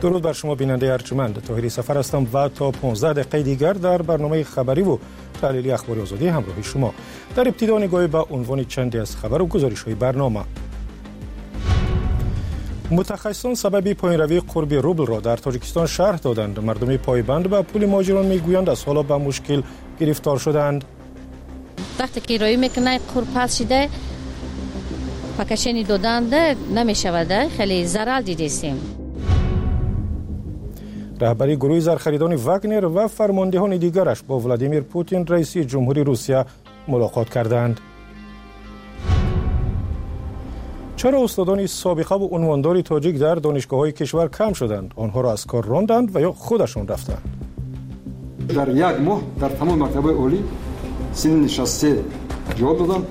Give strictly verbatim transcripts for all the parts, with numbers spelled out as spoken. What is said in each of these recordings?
درود بر شما بیننده ارجمند. طاهری سفر هستم و تا پانزده دقیقه دیگر در برنامه خبری و تحلیلی اخباری آزادی همراه شما. در ابتدا نگاهی به عنوان چندی از خبر و گزارش‌های برنامه. متخصصان سبب پایین‌روی قرب روبل را در تاجیکستان شرح دادند. مردم پایبند به پول مهاجران میگویند از حالا به مشکل گرفتار شدند. وقتی که رای میکنه قرب پس شده پکشنی دادند نمیشود، خیلی ضرر دیدیم. رهبری گروه زرخریدان واگنر و فرماندهان دیگرش با ولادیمیر پوتین رئیس جمهوری روسیه ملاقات کردند. چرا استادان سابقه و عنواندار تاجیک در دانشگاه‌های کشور کم شدند؟ آنها را از کار راندند و یا خودشان رفتند؟ در یک ماه در تمام مکتب‌های عالی سن نشسته جواب دادند.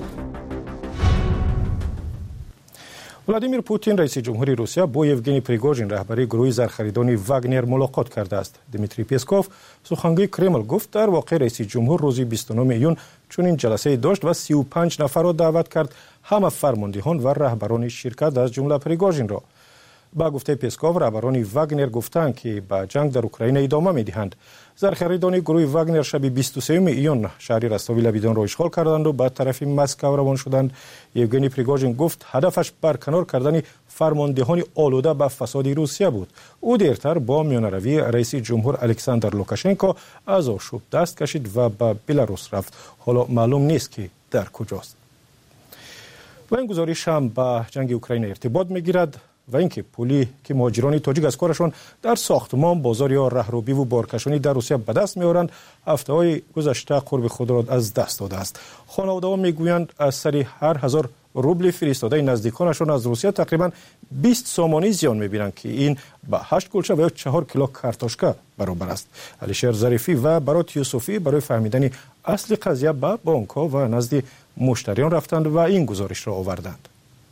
ولادیمیر پوتین رئیس جمهوری روسیه با یوگنی پریگوژین رهبری گروه زرخریدان واگنر ملاقات کرده است. دیمیتری پیسکوف سخنگوی کرمل گفت در واقع رئیس جمهور روز بیست و نهم ایون چنین جلسه داشت و سی و پنج نفر را دعوت کرد، همه فرماندهان و رهبران شرکت از جمله پریگوژین را. با گفته پیسکوف رهبران واگنر گفتند که به جنگ در اوکراین ادامه می‌دهند. زرخریدان گروه واگنر شب بیست و سوم ایون شهر رستاوی لبیدان را اشغال کردند و به طرف مسکو روان شدند. یوگنی پریگوژین گفت هدفش برکنار کردن فرماندهان آلوده به فساد روسیه بود. او دیرتر با میانه‌روی رئیس جمهور الکساندر لوکاشنکو از آشوب دست کشید و به بلاروس رفت. حالا معلوم نیست که در کجاست. و این گزارش هم به جنگ اوکراین ارتباط میگیرد و اینکه پولی که مهاجران تاجیک از کارشان در ساختمان، بازار یا راهروبی و بارکشانی در روسیه به دست می‌آورند، هفته‌های گذشته قرب خود را از دست داده است. خانواده‌ها میگویند از سر هر هزار روبل فرستاده نزدیکانشان از روسیه تقریباً بیست سامانی زیان می‌بینند که این به هشت کلچه و یا چهار کیلو کارتوشکا برابر است. علیشیر ظریفی و برات یوسفی برای فهمیدن اصل قضیه به بانک‌ها و نزد مشتریان رفتند و این گزارش را آوردند.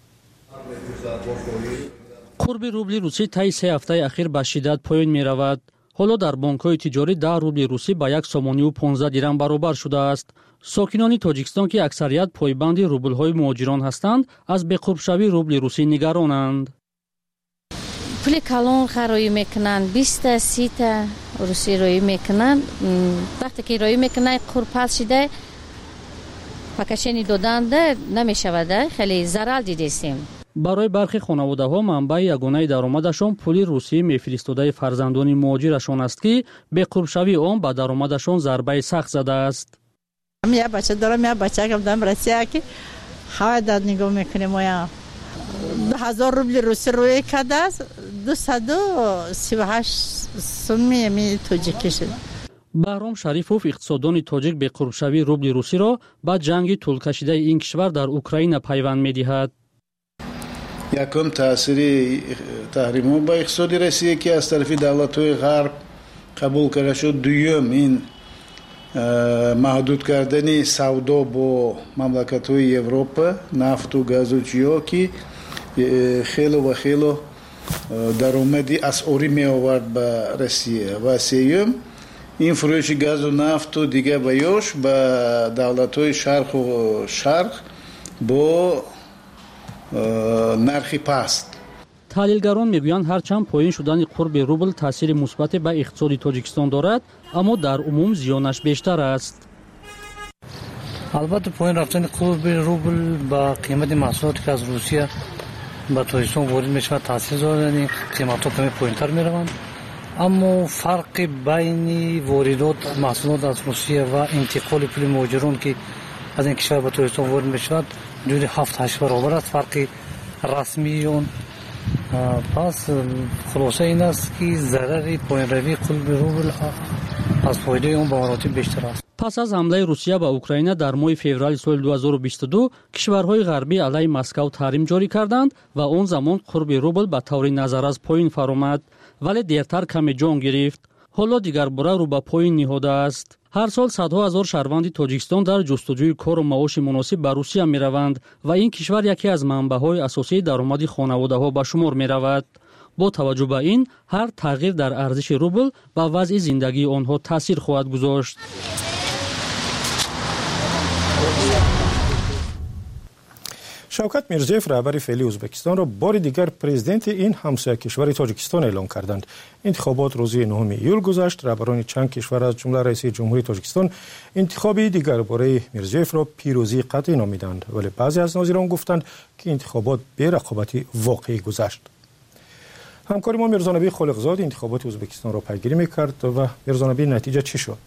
قرب روبل روسی طی سه هفته اخیر به شدت پایین می رود. حالا در بانک‌های تجاری ده روبل روسی به یک سامانی و پانزده دیرم برابر شده است. ساکنان تاجیکستان که اکثریت پایبند روبل‌های مهاجران هستند، از به قرب شوی روبل روسی نگرانند. پول کلان خرایی میکنن، بیست تا سی تا روسی رایی میکنن. وقتی که رایی میکنن قرب پس شده پکشنی دادند نمیشود، خیلی ضرر دیدیم. برای برخی خانواده‌ها منبع یگانه درآمدشان پول روسی میفرستاده فرزندان مهاجرشان است که به قرب شوی آن به درآمدشان ضربه سخت زده است. من بچه دارم، من بچه که دارم روسیه که خواهد داد نگاه میکنیم و یا دو هزار روبل روسی روی کرده است، دویست و سی و هشت سومی می تاجیکی شد. بهرام شریفوف اقتصاددان تاجیک به قرب شوی روبل روسی را با جنگ طول کشیده این کشور در اوکراین پیوند می‌دهد. یکم تأثیر تحریم‌ها با اقتصاد روسیه که از طرف دولت‌های غرب قبول کرده شد. دوم این محدود کردن سودا با مملکت‌های اروپا، نفت و گاز و چیا که خیلی و خیلی درآمدی اسعاری می‌آورد به روسیه. و سوم این فروش گاز و نفت و دیگه بیاش به دولت‌های شرق و شرق با نرخی پست. تحلیلگران میگویند هرچند پایین شدن قرب روبل تاثیر مثبت به اقتصاد تاجیکستان دارد، اما در عموم زیانش بیشتر است. البته پایین رفتن قرب روبل با قیمت محصولات که از روسیه به تاجیکستان وارد میشه تاثیر دارد، قیمت‌ها کمی پایین‌تر میروند. اما فرق بین واردات محصولات از روسیه و انتقال پول مهاجران که از این کشور به تاجیکستان وارد میشود حدود هفت هشت برابر است. فرق رسمی اون. پس خلاصه این است که ضرر پایین‌روی قرب روبل از فایده اون به مراتب بیشتر است. پس از حمله روسیه به اوکراین در ماه فوریه سال دو هزار و بیست و دو کشورهای غربی علیه مسکو تحریم جاری کردند و آن زمان قرب روبل به طور نظر از پایین فرآمد، ولی دیرتر کمی جان گرفت. حالا دیگر باره رو به پایین نهاده است. هر سال صدها هزار شهروند تاجیکستان در جستجوی کار و معاش مناسب به روسیه می روند و این کشور یکی از منبع‌های اساسی درآمد خانواده‌ها به شمار می رود. با توجه به این هر تغییر در ارزش روبل به وضع زندگی آنها تاثیر خواهد گذاشت. شوکت میرزیف رهبر فعلی ازبکستان را بار دیگر پرزیدنت این همسایه کشور تاجیکستان اعلام کردند. انتخابات روز نهم ایول گذشت. رهبران چند کشور از جمله رئیس جمهوری تاجیکستان انتخابی دیگر برای میرزیف را پیروزی قطعی نامیدند، ولی بعضی از ناظران گفتند که انتخابات به رقابتی واقعی گذشت. همکار ما میرزا نبی خالقزاد انتخابات ازبکستان را پیگیری میکرد و میرزا نبی نتیجه چی شد؟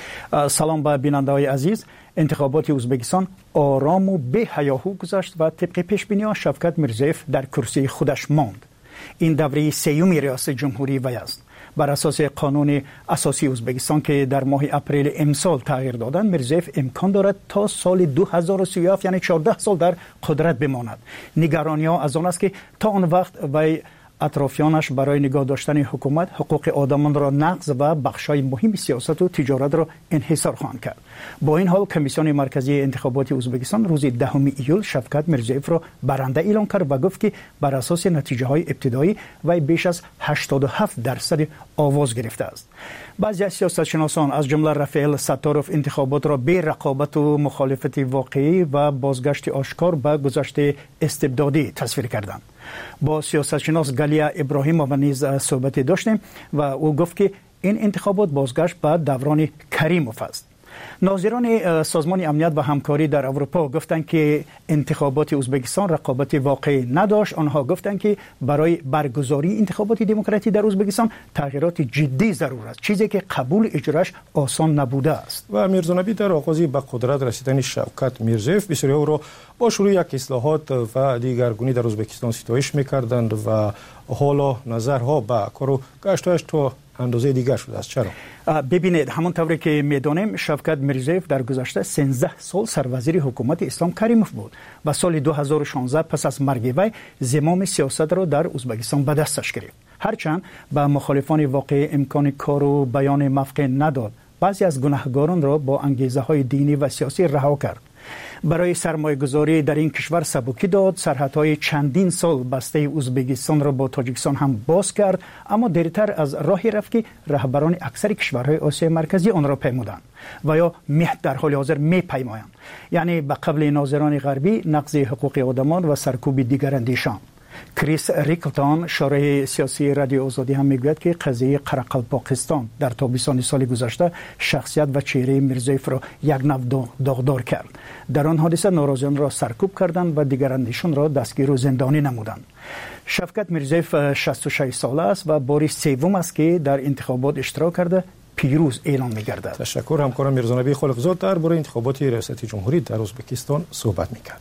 سلام به بیننده‌های عزیز. انتخابات ازبکستان آرام و بی هیاهو گذشت و طبق پیش بینی شوکت میرزیف در کرسی خودش ماند. این دوره سیومی ریاست جمهوری وی است. بر اساس قانون اساسی ازبکستان که در ماه اپریل امسال تغییر دادند، میرزیف امکان دارد تا سال دو هزار و سی و هفت یعنی چهارده سال در قدرت بماند. نگرانی‌ها از آن است که تا آن وقت وی اطرافیانش برای نگاه داشتن حکومت حقوق آدمان را نقض و بخشای مهم سیاست و تجارت را انحصار خواهند کرد. با این حال کمیسیون مرکزی انتخابات ازبکستان روز دهم ایول شوکت میرزیف را برنده اعلام کرد و گفت که بر اساس نتیجه های ابتدایی وی بیش از هشتاد و هفت درصد آواز گرفته است. بعضی از سیاستشناسان از جمله رافائل ستاروف انتخابات را به رقابت و مخالفت واقعی و بازگشت آشکار به گذشته استبدادی تصویر کردند. با سیاستشناس گالیا ابراهیمووا نیز صحبت داشتیم و او گفت که این انتخابات بازگشت به دوران کریموف است. ناظران سازمان امنیت و همکاری در اروپا گفتند که انتخابات ازبکستان رقابت واقعی نداشت. آنها گفتند که برای برگزاری انتخابات دموکراتی در ازبکستان تغییرات جدی ضرور است، چیزی که قبول اجراش آسان نبوده است. و میرزا نبی در آغاز به قدرت رسیدن شوکت میرزیف بسیاری او را با شروع یک اصلاحات و دیگرگونی در ازبکستان ستایش می‌کردند و حالا نظرها به کار و گشتش تو اندازه دیگر شده است. چرا؟ ببینید، همونطوری که میدانیم شوکت میرزیف در گذشته سیزده سال سروزیر حکومت اسلام کریموف بود و سال دو هزار و شانزده پس از مرگ وی زمام سیاست را در ازبکستان به دستش گرفت. هرچند به مخالفان واقعی امکان کار و بیان موقع نداد، بعضی از گناهکاران را با انگیزه های دینی و سیاسی رها کرد. برای سرمایه گذاری در این کشور سبکی داد، سرحدهای چندین سال بسته ازبکستان را با تاجیکستان هم باز کرد، اما دیرتر از راهی رفت که رهبران اکثر کشورهای آسیای مرکزی آن را پیمودند و یا مهد در حال حاضر می پیمایند، یعنی به قبل ناظران غربی نقض حقوق آدمان و سرکوب دیگر اندیشان. کریس ریکلتون شارح سیاسی رادیو آزادی هم میگوید که قضیه قرقلپاکستان در تابستان سال گذشته شخصیت و چهره میرزیف را یک نوع داغدار کرد. در آن حادثه ناراضیان را سرکوب کردند و دیگر اندیشان را دستگیر و زندانی نمودند. شوکت میرزیف شصت و شش ساله است و بار سوم است که در انتخابات اشتراک کرده پیروز اعلام می‌گردد. تشکر. همکارم میرزا نبی خالقزاد درباره انتخابات ریاست جمهوری در ازبکستان صحبت می‌کرد.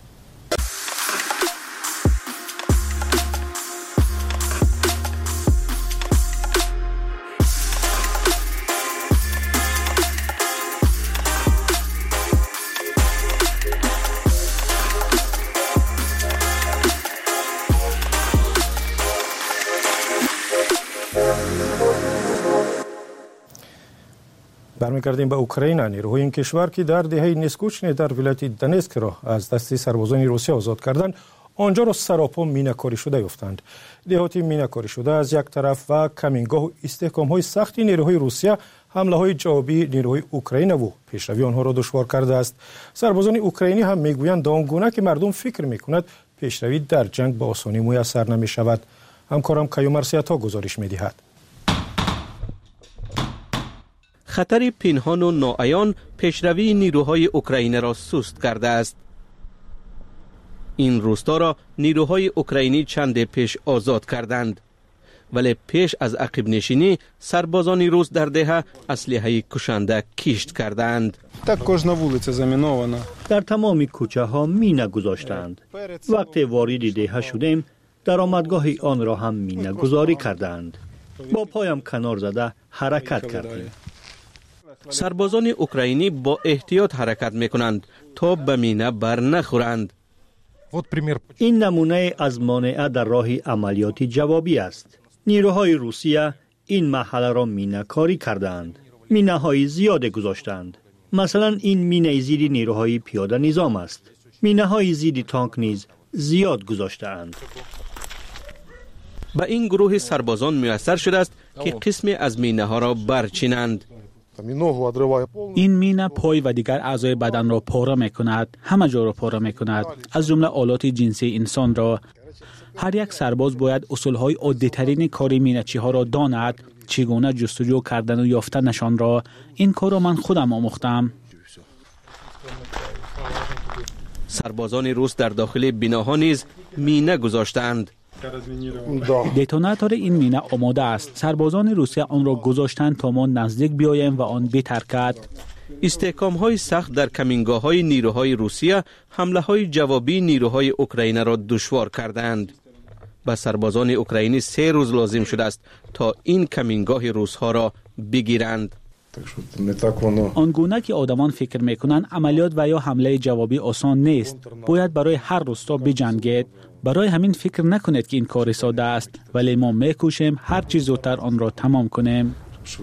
برمیگردیم به اوکراین. نیروهای این کشور که در دهه نسکوچنی در ولایت دنسک را از دست سربازان روسیه آزاد کردند، آنجا را سراپا مینه‌کاری شده یافتند. دهاتی مینه‌کاری شده از یک طرف و کمینگاه و استحکام‌های سختی نیروهای روسیه حمله‌های جوابی نیروهای اوکراین و پیشروی آنها را دشوار کرده است. سربازان اوکراینی هم میگویند آنگونه که مردم فکر می‌کند پیشروی در جنگ به آسانی میسر نمی‌شود. همکارم کیومر سیاتا گزارش می‌دهد. خطر پنهان و ناعیان پیشروی نیروهای اوکراینی را سست کرده است. این روستا را نیروهای اوکراینی چند پیش آزاد کردند، ولی پیش از عقب نشینی سربازان روس در دهه اسلحه کشنده کشت کردند. در تمام کوچه ها مینه گذاشتند. وقتی وارد دهه شدیم درآمدگاه آن را هم مینه گذاری کردند. با پایم کنار زده حرکت کردیم. سربازان اوکراینی با احتیاط حرکت میکنند تا به مینه بر نخورند. این نمونه از مانع در راه عملیاتی جوابی است. نیروهای روسیه این محله را مینه کاری کردند. مینه های زیاد گذاشتند. مثلا این مینه زیر نیروهای پیاده نظام است. مینه های زیر تانک نیز زیاد گذاشتند. به این گروه سربازان میسر شده است که قسمی از مینه ها را برچینند. این مینه پای و دیگر اعضای بدن را پاره میکند، همه جا را پاره میکند، از جمله آلات جنسی انسان را. هر یک سرباز باید اصولهای عادی‌ترین کاری مینه‌چی ها را داند، چگونه جستجو کردن و یافتنشان را. این کار را من خودم آموختم. سربازان روس در داخل بناها نیز مینه گذاشتند. دتوناتور این مینه آماده است. سربازان روسیه آن را گذاشتند تا ما نزدیک بیاییم و آن بترکد. استحکام های سخت در کمینگاه های نیروهای روسیه حمله های جوابی نیروهای اوکراینی را دشوار کردند. به سربازان اوکراینی سه روز لازم شده است تا این کمینگاه روس ها را بگیرند. آنگونه که آدمان فکر میکنند عملیات و یا حمله جوابی آسان نیست. باید برای هر روستا بجنگید. برای همین فکر نکنید که این کار ساده است، ولی ما میکوشیم هر چیز زودتر آن را تمام کنیم.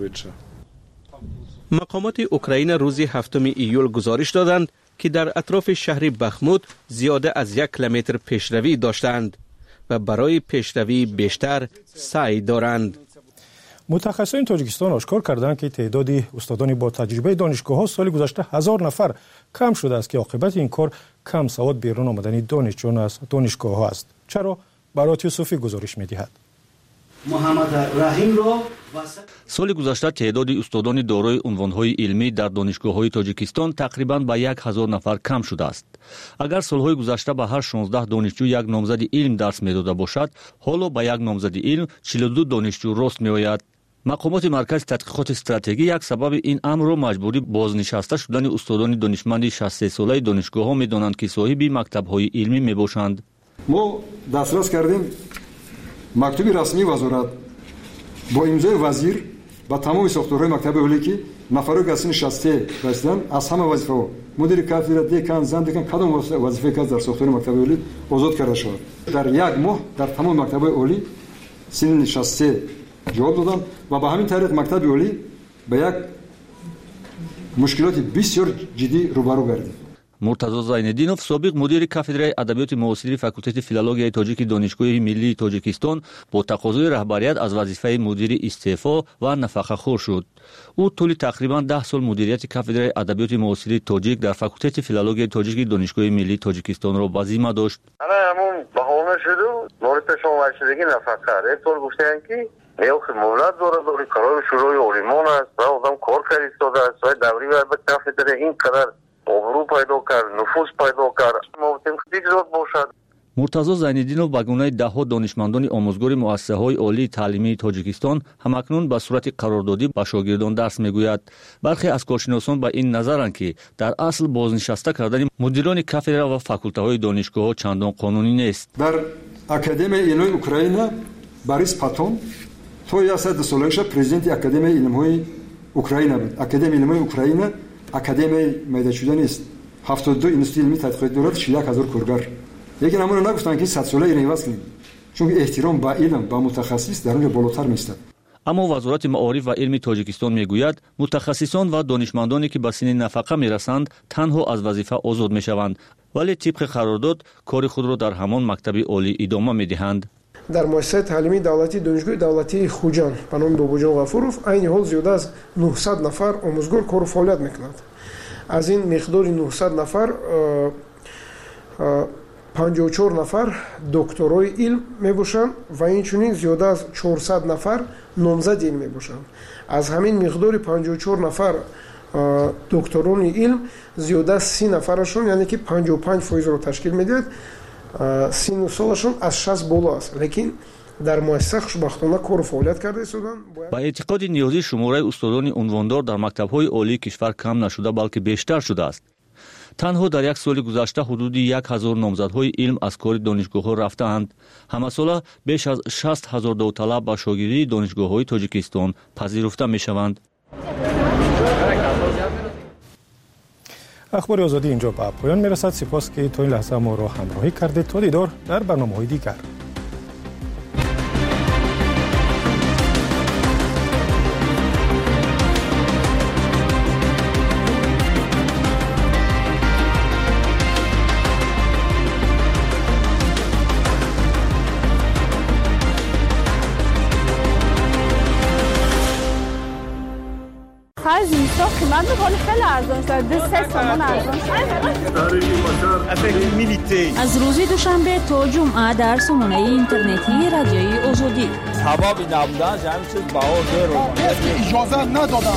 مقامات اوکراین روز هفتم ایول گزارش دادند که در اطراف شهر بخموت زیاده از یک کیلومتر پیشروی داشتند و برای پیشروی بیشتر سعی دارند. متخصصین تاجیکستان آشکار کردند که تعداد استادان با تجربه دانشگاه‌ها سال گذشته هزار نفر کم شده است که عاقبت این کار کم سواد بیرون آمدن دانشجویان از دانشگاه‌ها است. چرا؟ برات یوسفی گزارش می‌دهد. محمد رحیم را سال گذشته تعداد استادان دارای عنوان‌های علمی در دانشگاه‌های تاجیکستان تقریباً به یک هزار نفر کم شده است. اگر سال‌های گذشته به هر شانزده دانشجو یک نامزد علم درس می‌داده باشد، حالا به یک نامزد علم چهل و دو دانشجو راست می‌آید. مقامات مرکز تحقیقات استراتژی یک سبب این امر را مجبوری بازنشسته شدن استادان دانشمند شصت و سه ساله دانشگاه‌ها می‌دانند که صاحب مکتب‌های علمی میباشند. ما دسترس کردیم مکتوبی رسمی وزارت با امضای وزیر با تمام ساختارهای مکتب عالی که نفرای گسین شصت و سه رسیدن از همه وظیفه‌ها مدیر کافدرا دکان زن دکان کدام وظیفه که در ساختار مکتب عالی آزاد کرده شد. در یک ماه در تمام مکتب عالی سن شصت و سه جواب دادن و با همین طریق مکتب عالی به یک مشکلات بسیار جدی روبرو گردید. مرتضی زینالدینов سابق مدیر کافدرای ادبیات معاصر فاکولته فیلولوژیای تاجیک دانشگاه ملی تاجیکستان با تقاضای رهبریت از وظیفه مدیر استعفا و نفقه‌خوار شد. او طول تقریبا ده سال مدیریت کافدرای ادبیات معاصر تاجیک در فاکولته فیلولوژیای تاجیک دانشگاه ملی تاجیکستان را به ذمه داشت. انا همون بهونه شد مورد شما شدگی نفقه یک طور گفتن که میخ مولد داره داره کارای شروعی اولیمون است و آدم کار کاری استاده است و دوری و به کافدرای این قدر آبرو پیدا کرد، نفوذ پیدا کرد. ممکن خیلی زود باشد. مرتضی زینالدینov به گونه دهها دانشمندان آموزگار مؤسسه‌های عالی تعلیمی تاجیکستان همکنون به صورت قراردادی به شاگردان درس میگوید. برخی از کارشناسان به این نظرند که در اصل بازنشسته کردن مدیران کافدرا و فاکولته‌های دانشگاه‌ها چندان قانونی نیست. در اکادمی علوم اوکراین باریس پاتون تو یا صد سالش پرزیدنت اکادمی علوم‌های اوکراین بود. اکادمی علوم‌های اوکراین اکادمی میدان شده نیست. هفتاد و دو اینستیتوت علمی تحقیقات دولت شش هزار کارگر. یکی نمونه نگفتن که صد ساله این عوض کنیم. چون احترام با علم با متخصص در اونجا بالاتر میستد. اما وزارت معارف و علم تاجیکستان میگوید متخصصان و دانشمندانی که به سن نفقه میرسند تنها از وظیفه آزاد میشوند، ولی طبق قرارداد کار خود را در همان مکتب عالی ادامه میدهند. در مؤسسه تعلیمی دولتی دانشگاه دولتی خوجان به نام باباجان غفورов این حال زیاده از نهصد نفر آموزگار کار و فعالیت میکنند. از این مقدار نهصد نفر پنجاه و چهار نفر دکترای علم میباشند و اینچنین زیاده از چهارصد نفر نامزد علم میباشند. از همین مقدار پنجاه و چهار نفر دکتران علم زیاده از سی نفرشون یعنی که پنجاه و پنج درصد را تشکیل میدهد. سن و سالشون از شصت بالا است، لیکن در مؤسسه خوشبختانه کار و فعالیت کرده ایستادن. با اعتقاد نیازی شماره استادان عنواندار در مکتب‌های عالی کشور کم نشده بلکه بیشتر شده است. تنها در یک سال گذشته حدود یک هزار نامزدهای علم از کار دانشگاه‌ها رفته‌اند. همه ساله بیش از شصت هزار داوطلب با شاگردی دانشگاه‌های تاجیکستان پذیرفته می‌شوند. اخبار آزادی اینجا به پایان میرسد. سپاس که تا این لحظه ما را همراهی کردید. تا دیدار در برنامه‌های دیگر. Faz ولی خیلی ارزان شد. دو سه تومن ارزان شد. از روز دوشنبه تا جمعه در سامانه اینترنتی رادیوی آزادی. سبب نبودن جمع چیز بها زیرو. اجازه ندادن.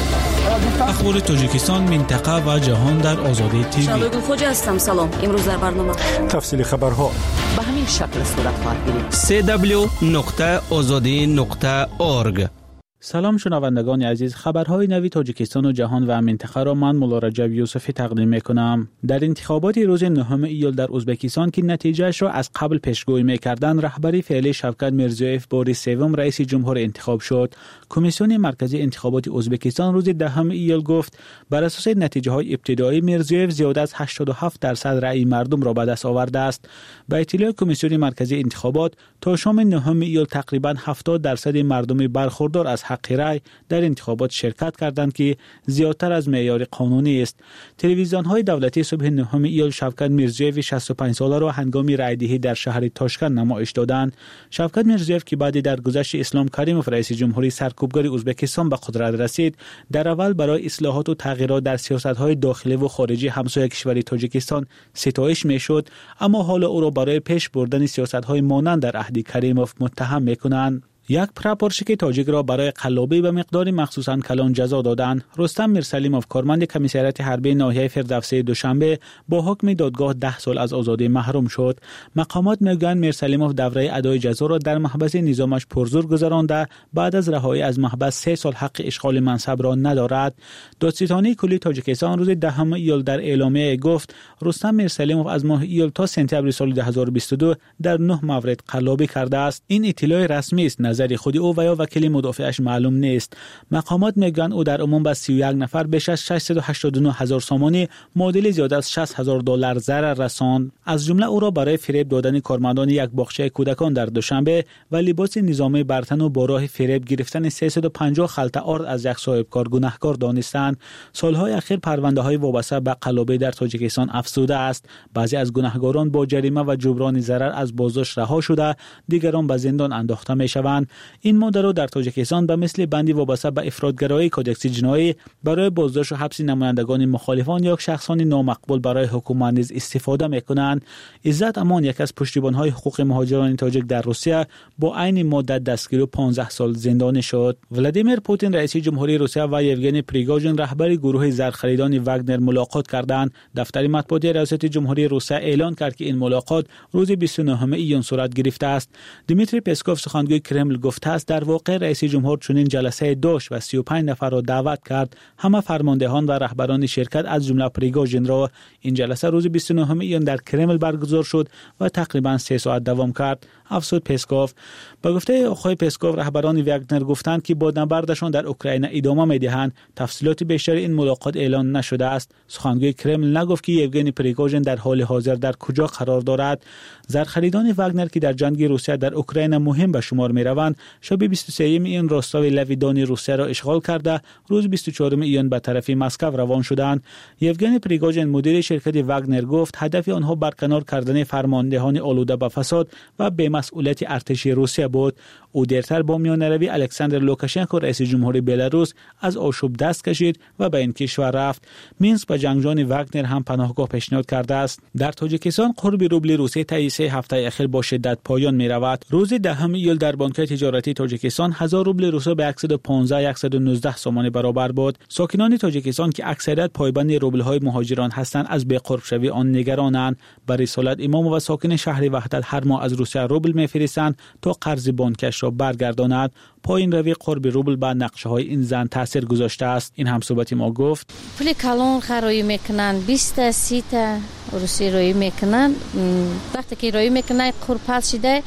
اخبار تاجیکستان، منطقه و جهان در آزادی تیوی. شبگون خوجا هستم. سلام. امروز در برنامه تفصیل خبرها به همین شکل صورت خواهد گرفت. سی دبلیو نقطه آزادی نقطه اورگ. سلام شنوندگان عزیز، خبرهای نوی تاجیکستان و جهان و منطقه را من مولا رجب یوسفی تقدیم میکنم. در انتخابات روز نهم ایول در ازبکستان که نتیجهش را از قبل پیشگویی میکردند، رهبری فعلی شوکت میرزیویف بار سوم رئیس جمهور انتخاب شد. کمیسیون مرکزی انتخابات ازبکستان روز دهم ایول گفت بر اساس نتیجه های ابتدایی میرزیویف زیاده از هشتاد و هفت درصد رأی مردم را به دست آورده است. به اطلاع کمیسیون مرکزی انتخابات تا شام نهم ایول تقریبا هفتاد درصد مردم برخوردار از حق رأی در انتخابات شرکت کردند که زیادتر از معیار قانونی است. تلویزیون‌های دولتی صبح نهم ایول شوکت میرزیویف شصت و پنج ساله را هنگام رأی‌دهی در شهر تاشکند نمایش دادند. شوکت میرزیویف که بعد در گذشت اسلام کریموف رئیس جمهوری سرکوبگر ازبکستان به قدرت رسید، در اول برای اصلاحات و تغییرات در سیاست‌های داخلی و خارجی همسایه کشور تاجیکستان ستایش می‌شد، اما حالا او را برای پیش بردن سیاست‌های مانند در عهد کریموف متهم می‌کنند. یک پراپورشک تاجیک را برای قلابی به مقدار مخصوصاً کلان جزا دادند. رستم میرسلیموف کارمند کمیسریات حربی ناحیه فردوسی دوشنبه با حکم دادگاه ده سال از آزادی محروم شد. مقامات میگویند میرسلیموف دوره ادای جزا را در محبس نظامش پرزور گذرانده، بعد از رهایی از محبس سه سال حق اشغال منصب را ندارد. دادستانی کلی تاجیکستان روز دهم ایول در اعلامیه گفت رستم میرسلیموف از ماه ایول تا سپتامبر سال دو هزار و بیست و دو در نه مورد قلابی کرده است. این اطلاع رسمی است. نظر خود او و یا وکیل مدافعش معلوم نیست. مقامات میگن او در عموم به سی و یک نفر بیش از ششصد و هشتاد و نه هزار سامانی معادل زیاده از شصت هزار دلار ضرر رساند. از جمله او را برای فریب دادن کارمندان یک باغچه کودکان در دوشنبه و لباس نظامی برتن و با راه فریب گرفتن سیصد و پنجاه خلطه آرد از یک صاحبکار گناهکار دانستند. سالهای اخیر پرونده‌های وابسته به قلابی در تاجیکستان افزوده است. بعضی از گناهکاران با جریمه و جبران ضرر از بازداشت رها شده، دیگران به زندان انداخته میشوند. این ماده را در تاجیکستان به مثل بندی وابسته به افراطگرایی کودکس جنایی برای بازداشت و حبس نمایندگان مخالفان یا شخصان نامقبول برای حکومت نیز استفاده میکنند. عزت امان، یک از پشتیبان‌های حقوق مهاجران تاجیک در روسیه، با عین مدت دستگیر و پانزده سال زندانی شد. ولادیمیر پوتین رئیس جمهوری روسیه و یوگنی پریگوژین رهبر گروه زرخریدان واگنر ملاقات کردند. دفتر مطبوعاتی ریاست جمهوری روسیه اعلان کرد که این ملاقات روز بیست و نهم ایون صورت گرفته است. دیمیتری پسکوف سخنگوی کرمل گفته است در واقع رئیس جمهور چنین جلسه داشت و سی و پنج نفر را دعوت کرد. همه فرماندهان و رهبران شرکت از جمله پریگوژین را. این جلسه روز بیست و نهم ایون در کرمل برگزار شد و تقریبا سه ساعت دوام کرد. افسود پسکوف. با گفته آقای پسکوف رهبران واگنر گفتند که با نبردشان در اوکراین ادامه می‌دهند. تفصیلات بیشتر این ملاقات اعلان نشده است. سخنگوی کرمل نگفت که یوگنی پریگوژین در حال حاضر در کجا قرار دارد. زرخریدان واگنر که در جنگ روسیه در اوکراین مهم به شمار می‌روند، شب بیست و سوم ایون راستاوی لویدانی روسیه را اشغال کرده، روز بیست و چهارم ایون به طرف مسکو روان شدند. یوگنی پریگوژین مدیر شرکت واگنر گفت هدف آنها برکنار کردن فرماندهان آلوده به فساد و به مسئولیت ارتشی روسیه بود. او دیرتر با میانروی الکساندر لوکاشنکو رئیس جمهوری بلاروس از آشوب دست کشید و به این کشور رفت. مینسک به جنگجویان واگنر هم پناهگاه پیشنهاد کرده است. در تاجیکستان قرب روبل روسی طی سه هفته اخیر با شدت پایان می رود. روز دهم ایول در بانک تجارتی تاجیکستان هزار روبل روسی به صد و پانزده صد و نوزده سامانه برابر بود. ساکنان تاجیکستان که اکثریت پایبند روبل های مهاجران هستند از بی قرب شوی آن نگرانند. برای رسالت امام و ساکن شهر وحدت هر ماه از روسیه روبل می‌فرستند تا قرض بانکش را برگرداند. پایین روی قرب روبل بر نقشه های این زن تاثیر گذاشته است. این هم صحبت ما گفت پول کلان خرایی میکنن بیست تا سی تا روسی روی میکنن. وقتی که روی میکنن قرب پس شده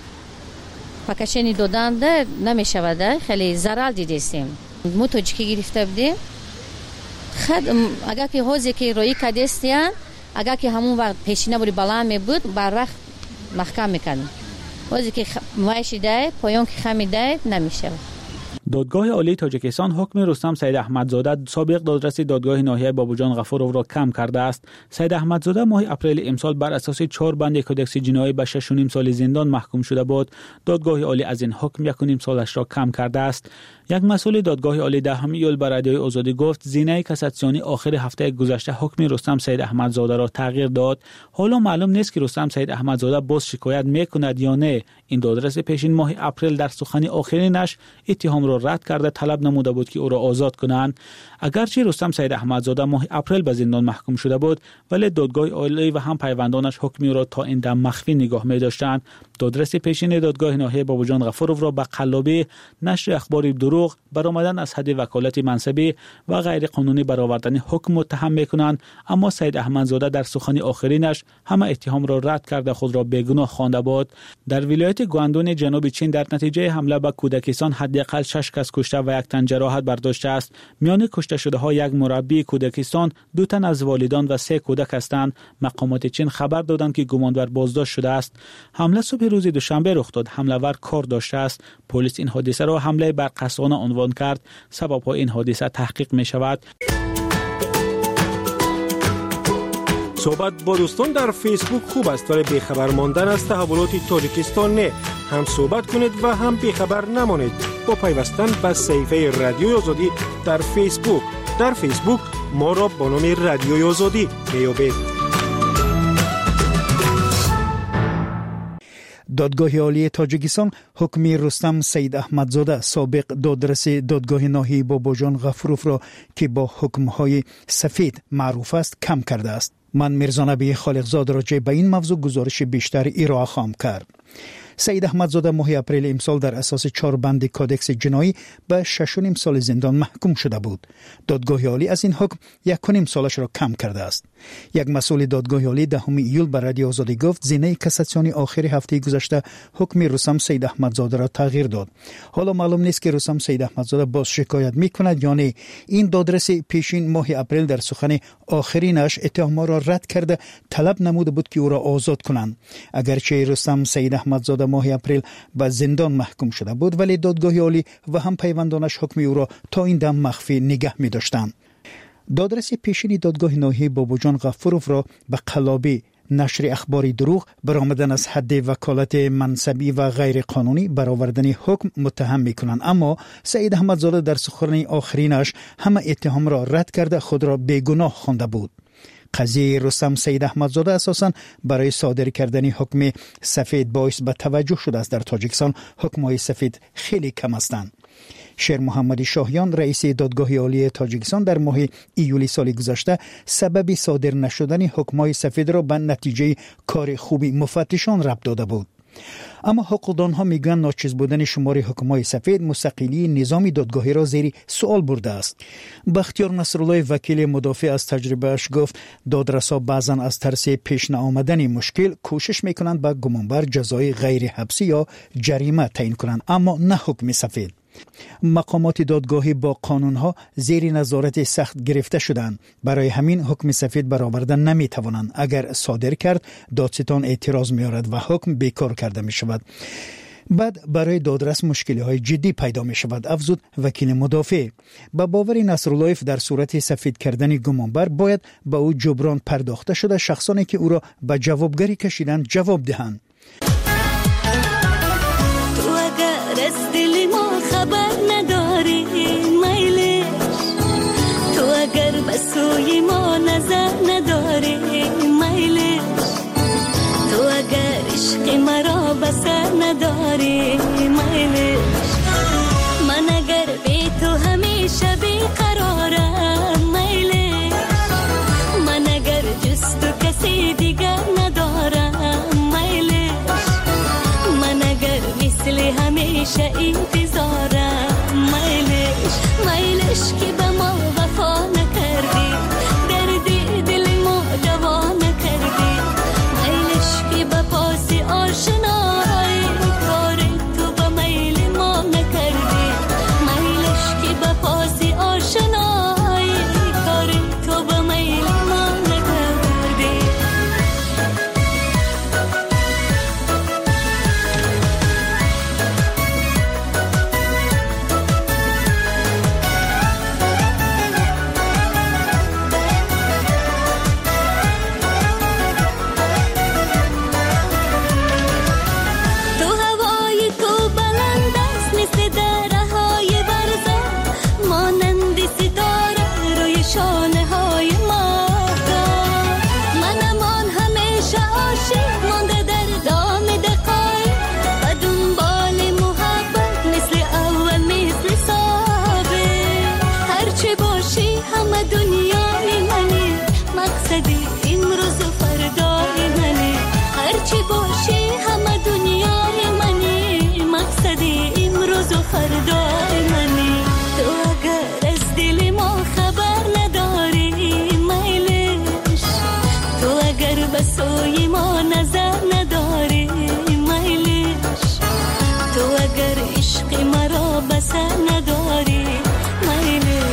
پاکشنی دادن ده نمیشود. خیلی ضرر دیدیم. مو تاجیکی گرفته بودیم. خد اگر که حوزه که روی کدستیان اگر که همون وقت پیشینه بودی بلند می بود بر وقت محکم میکنن. حوزه که مویشی ده پایان که خمی ده نمیشه. دادگاه عالی تاجیکستان حکم رستم سید احمدزاده سابق دادرس دادگاه ناحیه بابوجان غفورov را کم کرده است. سید احمدزاده ماه اپریل امسال بر اساس چهار بند کودکس جنایی به شش و نیم سال زندان محکوم شده بود. دادگاه عالی از این حکم یک و نیم سالش را کم کرده است. یک مسئول دادگاه عالی دهم ایول به رادیوی آزادی گفت زینه کاساسیونی آخر هفته گذشته حکم رستم سید احمدزاده را تغییر داد. حالا معلوم نیست که رستم سید احمدزاده باز شکایت میکند یا نه. این دادرس پیشین ماه اپریل در سخن آخرینش اتهام را رد کرده طلب نموده بود که او را آزاد کنند. اگرچه رستم سید احمدزاده ماه اپریل به زندان محکوم شده بود، ولی دادگاه عالی و هم پیوندانش حکم را تا این دم مخفی نگاه می‌داشتند. دادرس پیشین دادگاه ناحیه باباجان غفورov را به قلابی، نشر اخبار دروغ، برآمدن از حد وکالت منصبی و غیر قانونی برآوردن حکم متهم می‌کنند. اما سید احمدزاده در سخن آخرینش همه اتهام را رد کرده خود را بیگناه خوانده بود. در ولایت گواندون جنوب چین در نتیجه حمله به کودکستان حداقل شش کس کشته و یک تن جراحت برداشته است. میان کشته شده ها یک مربی کودکستان، دو تن از والدان و سه کودک هستند. مقامات چین خبر دادند که گمانبر بازداشت شده است. حمله صبح روز دوشنبه رخ داد. حمله‌ور کار داشته است. پلیس این حادثه را حمله بر قسوانه عنوان کرد. سبب این حادثه تحقیق می شود. صحبت با دوستان در فیسبوک خوب است، ولی بیخبر ماندن از تحولات تاجیکستان نه. هم صحبت کنید و هم بیخبر نمانید با پیوستن به صفحه رادیوی آزادی در فیسبوک. در فیسبوک ما را با نام رادیوی آزادی میابید. دادگاه عالی تاجیکستان حکم رستم سید احمدزاده سابق دادرس دادگاه ناحیه باباجان غفورov را که با حکم‌های سفید معروف است کم کرده است. من میرزا نبی خالقزاد راجع به این موضوع گزارش بیشتر ارائه خواهم کرد. سید احمدزاده ماه اپریل امسال در اساس چهار بند کادکس جنایی به شش و نیم سال زندان محکوم شده بود. دادگاه عالی از این حکم یک و نیم سالش را کم کرده است. یک مسئول دادگاه عالی دهم ایول به رادیو آزادی گفت زینه کاساسیونی آخر هفته گذشته حکم رستم سید احمدزاده را تغییر داد. حالا معلوم نیست که رستم سید احمدزاده باز شکایت میکند یا نه. این دادرس پیشین ماه اپریل در سخن آخرینش اتهام را رد کرده طلب نموده بود که او را آزاد کنند. اگرچه رستم سید احمدزاده ماه اپریل به زندان محکوم شده بود، ولی دادگاه عالی و هم پیوندانش حکم او را تا این دم مخفی نگه می داشتند. دادرس پیشین دادگاه ناحیه باباجان غفورov را به قلابی، نشر اخباری دروغ، برآمدن از حد وکالت منصبی و غیر قانونی برآوردن حکم متهم می کنند. اما سید احمدزاده در سخن آخرینش همه اتهام را رد کرده خود را بیگناه خوانده بود. قضیه رستم سید احمدزاده اساساً برای صادر کردن حکم سفید باعث به توجه شده است. در تاجیکستان حکم‌های سفید خیلی کم هستند. شیر محمدی شاهیان رئیس دادگاه عالی تاجیکستان در ماه ایولی سال گذشته سبب صادر نشدن حکم‌های سفید را به نتیجه کار خوبی مفتشان ربط داده بود. اما حقوقدانها میگن ناچیز بودن شمار حکم‌های سفید مستقلی نظام دادگاهی را زیر سوال برده است. بختیار نصرالله وکیل مدافع از تجربهش گفت دادرسا بعضن از ترس پیش نآمدن مشکل کوشش میکنند به گمانبر جزای غیر حبسی یا جریمه تعیین کنند، اما نه حکم سفید. مقامات دادگاهی با قانونها زیر نظارت سخت گرفته شدند. برای همین حکم سفید برآوردن نمی توانند. اگر صادر کرد دادستان اعتراض می‌آورد و حکم بیکار کرده می شود. بعد برای دادرس مشکلی های جدی پیدا می شود، افزود وکیل مدافع. با باور نصرالله در صورت سفید کردن گمانبر باید به او جبران پرداخته شده شخصانی که او را به جوابگری کشیدن جواب دهند. خبر نداری میلش، تو اگر بسوی ما نظر نداری میلش، تو اگر عشق مرا بسر نداری میلش، من اگر بی تو همیشه بیقرارم میلش، من اگر جز تو کسی دیگر ندارم میلش، من اگر مثل همیشه انتظارم میلش، میلش که به ما وفا نکردی، دردی دل ما دوا نکردی، میلش که به پاس آشنایی کار تو به میل ما نکردی، میلش که به پاس فردای منی. تو اگر از دل ما خبر نداری میلش، تو اگر به سوی ما نظر نداری میلش، تو اگر عشق مرا بسر نداری میلش.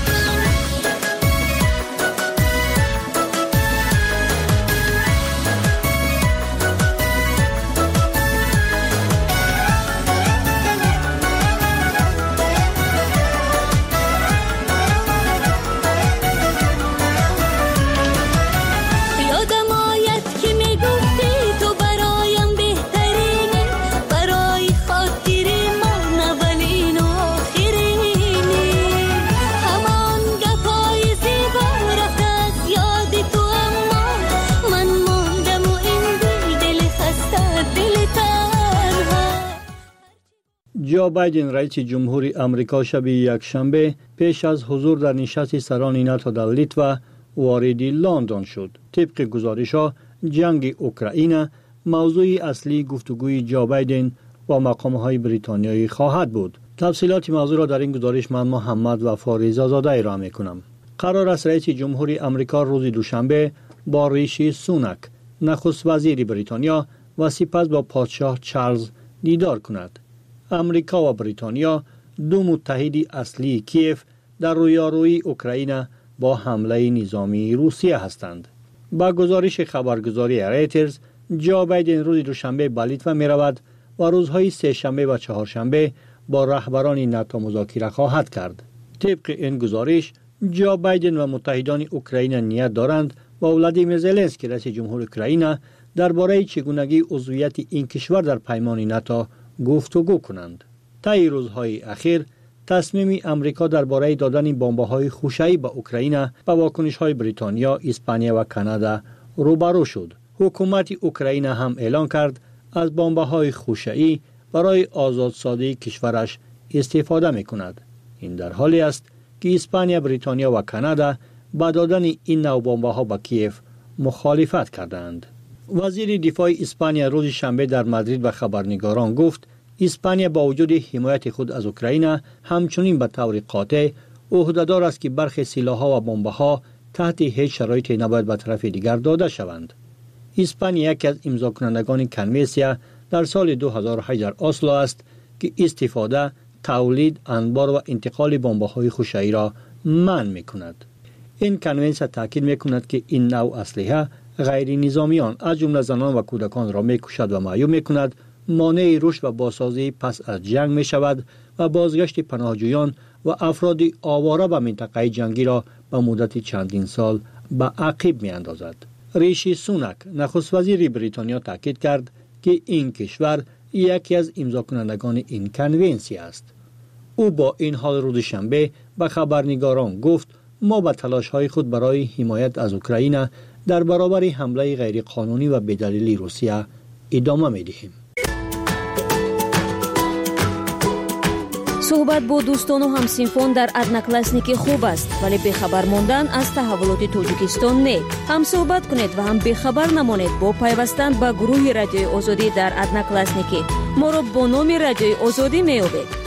جو بایدن رئیس جمهوری آمریکا شب یکشنبه پیش از حضور در نشست سران ناتو در لیتوا وارد لندن شد. طبق گزارش‌ها جنگ اوکراین موضوع اصلی گفتگوی جو بایدن و مقام‌های بریتانیایی خواهد بود. تفصیلات موضوع را در این گزارش من محمد و فاریزا زاده ارائه می‌کنم. قرار است رئیس جمهوری آمریکا روز دوشنبه با ریشی سوناک نخست وزیر بریتانیا و سپس با پادشاه چارلز دیدار کند. امریکا و بریتانیا دو متحد اصلی کیف در رویارویی اوکراین با حمله نظامی روسیه هستند. با گزارش خبرگزاری رایترز، جو بایدن روز دوشنبه به لیتوا می رود و روزهای سه شنبه و چهارشنبه با رهبران ناتو مذاکره خواهد کرد. طبق این گزارش، جو بایدن و متحدان اوکراین نیت دارند با ولادیمیر زلنسکی رئیس جمهور اوکراین درباره چگونگی عضویت این کشور در پیمان ناتو گفتگو کنند. طی روزهای اخیر تصمیم امریکا درباره دادن بمب‌های خوشایی به اوکراین با واکنش‌های بریتانیا، اسپانیا و کانادا روبرو شد. حکومت اوکراین هم اعلام کرد از بمب‌های خوشایی برای آزادسازی کشورش استفاده می‌کند. این در حالی است که اسپانیا، بریتانیا و کانادا با دادن این نوع بمب‌ها به کیف مخالفت کردند. وزیر دفاع اسپانیا روز شنبه در مادرید به خبرنگاران گفت اسپانیا با وجود حمایت خود از اوکراین همچنین به طور قاطع عهده‌دار است که برخی سلاح‌ها و بمب‌ها تحت هیچ شرایطی نباید به طرف دیگر داده شوند. اسپانیا یکی از امضاکنندگان کنوانسیون در سال دو هزار و هشت در اسلو است که استفاده، تولید، انبار و انتقال بمب‌های خوشایی را منع می‌کند. این کنوانسیون تاکید می‌کند که این نوع اسلحه غیر نظامیان از جمله زنان و کودکان را می‌کشد و معیوب می‌کند، مانع رشد و بازسازی پس از جنگ می‌شود و بازگشت پناهجویان و افراد آواره به منطقه جنگی را به مدت چندین سال به عقب می‌اندازد. ریشی سوناک نخست وزیر بریتانیا تاکید کرد که این کشور یکی از امضاکنندگان این کنوانسیون است. او با این حال روز شنبه به خبرنگاران گفت ما به تلاش‌های خود برای حمایت از اوکراین در برابر حمله غیرقانونی و بی‌دلیل روسیه ادامه می‌دهیم. صحبت با دوستان و همسینفون در ادناکلاسنیکی خوب است، ولی بخبر موندن از تحولات توجیکستان نه. هم صحبت کنید و هم بخبر نمانید با پیوستن به گروه رادیوی آزادی در ادناکلاسنیکی. ما را با نام رادیوی آزادی می‌یابید.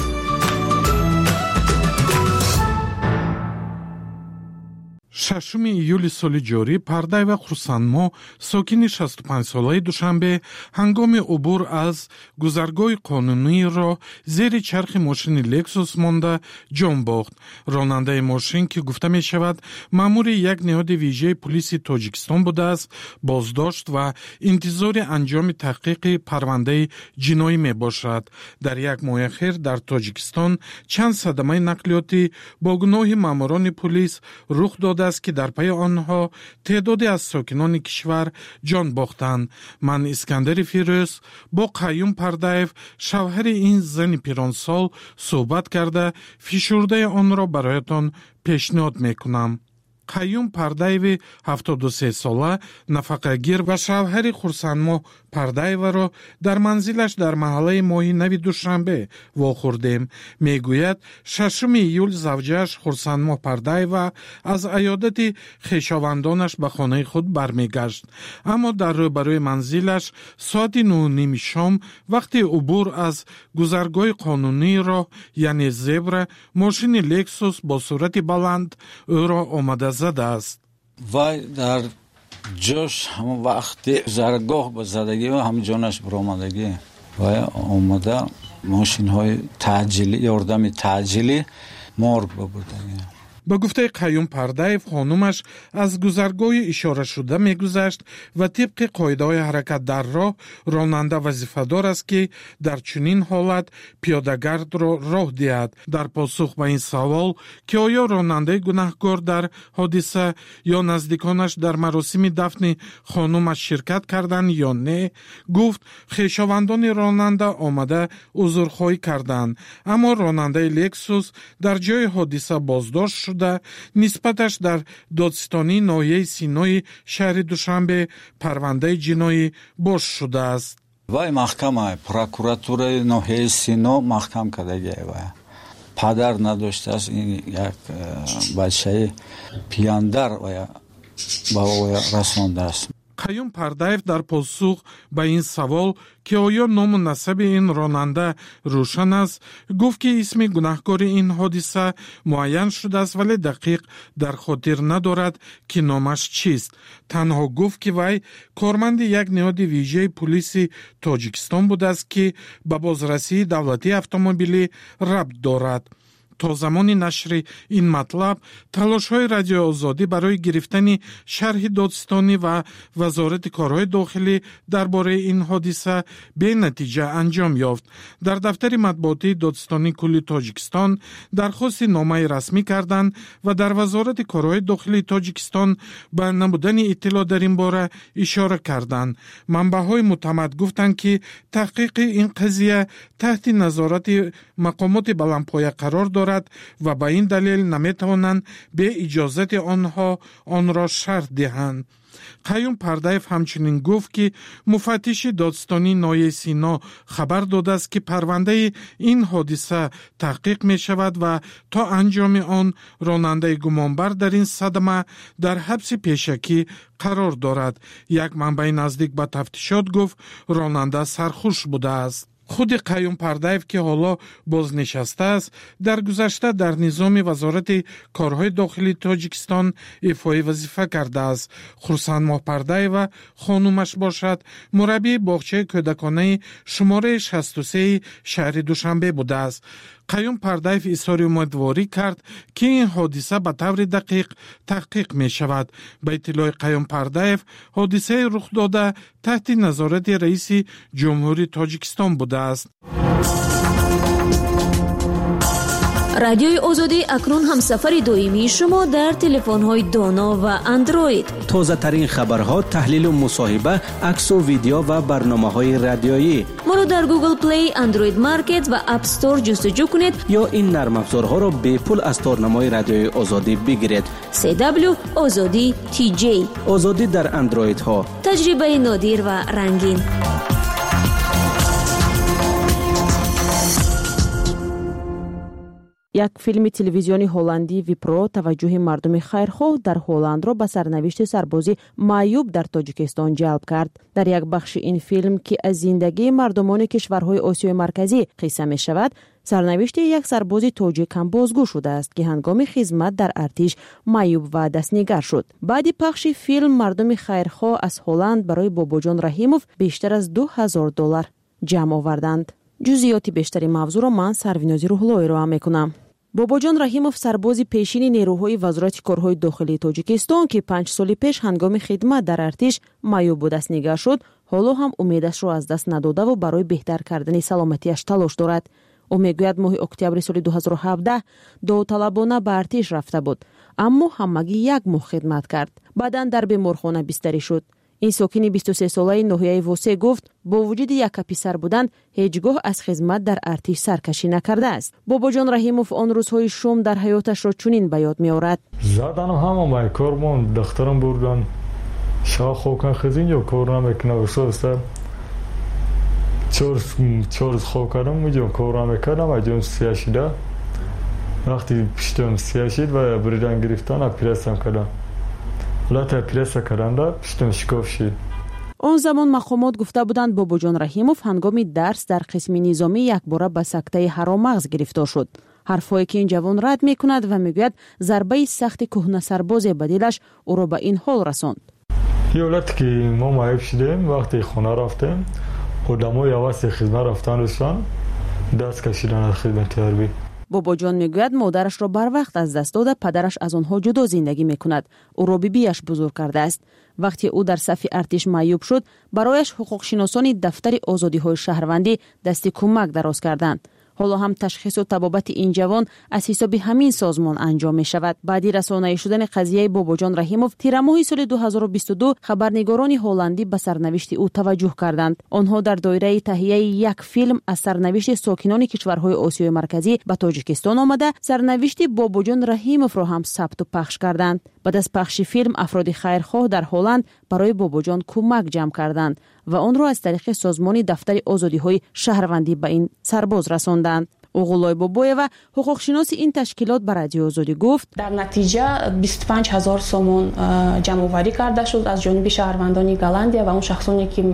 ششم ایول سال جاری پردای و خورسندما ساکن شصت و پنج ساله دوشنبه هنگام عبور از گذرگاه قانونی را زیر چرخ ماشین لکسوس مانده جان باخت. راننده ماشین که گفته می شود مأمور یک نهاد ویژه پلیس تاجیکستان بوده است بازداشت و انتظار انجام تحقیق پرونده جنایی می باشد. در یک ماه اخیر در تاجیکستان چند صدمه نقلیاتی با گناه مأموران پلیس رخ داده است که در پی آنها تعدادی از ساکنان کشور جان باختند. من اسکندر فیروز با قیوم پردایف شوهر این زن پیرانسال صحبت کرده فشرده آن را برایتان پیشنهاد میکنم. Қаюм Пардаеви ҳафтоду се сола нафақагир ва шавҳари Хурсанмо Пардаеваро дар манзилаш дар маҳаллаи моҳи нави Душанбе вохӯрдем. Мегӯяд шашуми июл завҷааш Хурсанмо Пардаева аз аёдати хешовандонаш ба хонаи худ бармегашт. Аммо дар рӯбарӯи манзилаш соати нӯҳу ними шом вақти убур аз гузаргоҳи қонунии роҳ яъне зебра мошини Lexus бо сурати баланд ӯро омада задааст. вай дар ҷош ҳамон вақти гузаргоҳ ба задагӣ ва ҳамҷонаш баромадагӣ вай омада мошинҳои таъҷилӣ ёрдами таъҷилӣ морг бабурдагӣ. ба гуфтаи Қаюм Пардаев хонумаш аз гузаргоҳи ишорашуда мегузашт ва тибқи қоидаҳои ҳаракат дар роҳ ронанда вазифадор аст ки дар чунин ҳолат пиёдагардро роҳ диҳад. дар посух ба ин савол ки оё ронандаи гунаҳкор дар ҳодиса ё наздиконаш дар маросими дафни хонумаш ширкат карданд ё не, гуфт хешовандони ронанда омада узрхоҳӣ карданд, аммо ронандаи Lexus дар ҷои ҳодиса боздошт шуд нисбаташ дар додстонии ноҳияи Синои шаҳри Душанбе парвандаи ҷиноӣ бош шудааст. вай маҳкама прокуратураи ноҳияи Сино маҳкам кардагӣ вай падар надоштааст ин як бачаи пияндар вай ба вай расондааст. Қаюм Пардаев дар посух ба ин савол ки оё ному насаби ин ронанда рӯшан аст, гуфт ки исми гунаҳкори ин ҳодиса муайян шудааст, вале дақиқ дар хотир надорад ки номаш чист. танҳо гуфт ки вай корманди як неҳоди вижаи пулиси Тоҷикистон будааст ки ба бозрасии давлатии автомобилӣ рабт дорад. то замони нашри ин матлаб талошҳои радиои озодӣ барои гирифтани шарҳи додистонӣ ва вазорати корҳои дохилӣ дар бораи ин ҳодиса бенатиҷа анҷом ёфт. дар дафтари матбуотии додистонии кулли Тоҷикистон дархости номаи расмӣ карданд ва дар вазорати корҳои дохилии Тоҷикистон ба набудани иттилоъ дар ин бора ишора карданд. манбаъҳои муътамад гуфтанд ки таҳқиқи ин қазия таҳти назорати мақомоти баландпоя қарор дорад ва ба ин далел наметавонанд бе иҷозати онҳо онро шарҳ диҳанд. Қаюм Пардаев ҳамчунин гуфт ки муфаттиши додистонии ноҳияи Сино хабар додааст ки парвандаи ин ҳодиса таҳқиқ мешавад ва то анҷоми он ронандаи гумонбар дар ин садама дар ҳабси пешакӣ қарор дорад. як манбаи наздик ба тафтишот гуфт ронанда сархуш будааст. худи Қаюм Пардаев ки ҳоло бознишастааст, дар гузашта дар низоми вазорати корҳои дохилии Тоҷикистон ифои вазифа кардааст. Хурсанмо Пардаева хонумаш бошад мураббии боғчаи кӯдаконаи шумораи шасту сеи шаҳри Душанбе будааст. Қаюм Пардаев изҳори умедворӣ кард ки ин ҳодиса ба таври дақиқ таҳқиқ мешавад. ба иттилои Қаюм Пардаев ҳодисаи рухдода таҳти назорати раиси ҷумҳури Тоҷикистон будааст. радиои озодӣ акнун ҳамсафари доимии шумо дар телефонҳои доно ва андроид. тозатарин хабарҳо, таҳлилу мусоҳиба, аксу видео ва барномаҳои радиоӣ. моро дар Google Play, Android Market ва App Store ҷустуҷӯ кунед ё ин нармафзорҳоро бепул аз торнамои радиои озодӣ бигиред. си дабл ю озодӣ ти ҷей. озодӣ дар андроидҳо. таҷрибаи нодир ва рангин. як филми телевизиони ҳолландӣ Випро таваҷҷӯҳи мардуми хайрхоҳ дар Ҳолландро ба сарнавишти сарбози маъюб дар Тоҷикистон ҷалб кард. дар як бахши ин филм ки аз зиндагии мардумони кишварҳои Осиёи Марказӣ қисса мешавад, сарнавишти як сарбози тоҷик ҳам бозгӯ шудааст ки ҳангоми хизмат дар артиш маъюб ва дастнигар шуд. баъди пахши филм мардуми хайрхоҳ аз Ҳолланд барои Бобоҷон Раҳимов бештар аз ду ҳазор доллар ҷамъ оварданд. ҷузъиёти бештари мавзӯъро ман Сарвинози Рӯҳлоӣ роа мекунам. Бобоҷон Раҳимов сарбози пешини нерӯҳои Вазорати корҳои дохилии Тоҷикистон ки панҷ соли пеш ҳангоми хидмат дар артиш маъюбу дастнигар шуд, ҳоло ҳам умедашро аз даст надодаву барои беҳтар кардани саломатиаш талош дорад. ӯ мегӯяд моҳи октябри соли ду ҳазору ҳабдаҳ довталабона ба артиш рафта буд, аммо ҳамагӣ як моҳ хидмат кард. баъдан дар беморхона бистарӣ шуд. این ساکن بیست و سه ساله ناحیه ووسه گفت با وجود یک پسر بودن هیچگاه از خدمت در ارتش سرکشی نکرده است. بابا جان رحیموف آن روزهای شوم در حیاتش را چنین به یاد می‌آورد. زدن هم مای کارمون دخترم بردن شاه خوکن خزین یا کار نمیکنه است. چهار چهار خوکرم میجون کار نمیکنم اجون سیاشیده. وقتی پشتم سیاشید و بردن گرفتن پرسم کردم. حالا تا پرس کردن پشتم شکاف شد. آن زمان مقامات گفته بودند بابا جان رحیموف هنگام درس در قسم نظامی یک بار به سکته حرامغز گرفتار شد. حرفایی که این جوان رد میکند و میگوید ضربه سخت کهنه سرباز به دلش او را به این حال رساند. یولت که ما معیب شدیم وقتی خانه رفتیم خودمو یواز خدمت رفتن رسان دست کشیدن از خدمت حربی. بابا جان میگوید مادرش را بر وقت از دست داده پدرش از آنها جدا زندگی میکند. او را بیبیش بزرگ کرده است. وقتی او در صف ارتش معیوب شد برایش حقوق شناسان دفتر آزادی های شهروندی دست کمک دراز کردند. حالا هم تشخیص و طبابت این جوان از حساب همین سازمان انجام می شود. بعدی رسانه‌ای شدن قضیه بابا جان رحیموف تیر ماه سال دو هزار و بیست و دو خبرنگاران هلندی به سرنوشت او توجه کردند. آنها در دایره تهیه یک فیلم از سرنوشت ساکنان کشورهای آسیای مرکزی به تاجیکستان آمده سرنوشت بابا جان رحیموف را هم ثبت و پخش کردند. بعد از پخش فیلم افراد خیرخواه در هلند برای بابا جان کمک جمع کردند و آن را از طریق سازمان دفتر آزادی های شهروندی به این سرباز رساندند. اوغولای بابایوا حقوق شناس این تشکیلات بر رادیو آزادی گفت در نتیجه بیست و پنج هزار سومون جمع آوری کرده شد از جانب شهروندان گلندیا و اون شخصانی که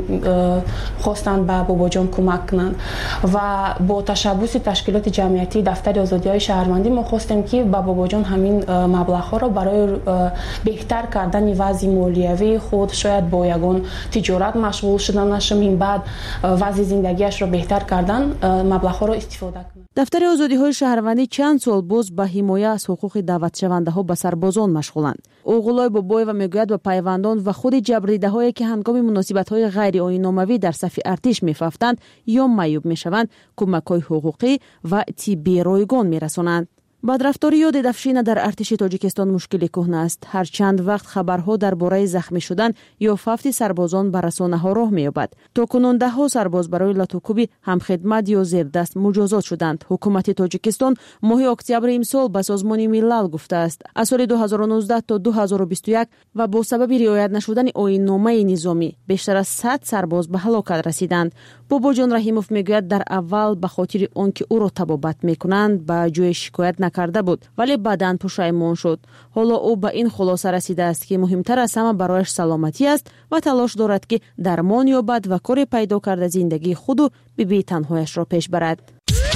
خواستند به بابا جان کمک کنند و با تشبث تشکیلات جمعیتی دفتر آزادی های شهروندی ما خواستیم که به بابا جان همین مبلغ ها را برای بهتر کردن وضع مالیوی خود شاید با یگان تجارت مشغول شدنش این بعد وضع زندگیش را بهتر کردن مبلغ ها را استفاده کنند. دفتر آزادی های شهروندی چند سال باز به حمایت از حقوق دعوت شونده ها به سربازان مشغولند. اوغولای بابایوا میگوید به پیوندان و خود جبریده هایی که هنگام مناسبت های غیر آیین‌ناموی در صف ارتش میفافتند یا معیوب میشوند کمک های حقوقی و طبی رایگان میرسانند. بدرفتاری یا ددفشین در ارتش تاجیکستان مشکل کهنه است. هر چند وقت خبرها درباره زخمی شدن یا فوت سربازان بر رسانه‌ها راه می‌یابد. تاکنون ده ها سرباز برای لاتوکوبی همخدمت یا زیردست مجازات شدند. حکومت تاجیکستان ماه اکتبر امسال به سازمان ملل گفته است از سال دو هزار و نوزده تا دو هزار و بیست و یک و با سبب رعایت نشدن آیین‌نامه نظامی بیشتر از صد سرباز به هلاکت رسیدند. بابا جان رحیموف میگوید در اول به خاطر آنکه او را تبابت میکنند به جای شکایت نکرده بود ولی بعداً پشیمان شد. حالا او به این خلاصه رسیده است که مهمتر از همه برایش سلامتی است و تلاش دارد که درمان یابد و کار پیدا کرده زندگی خود و بی تنهایش را پیش برد.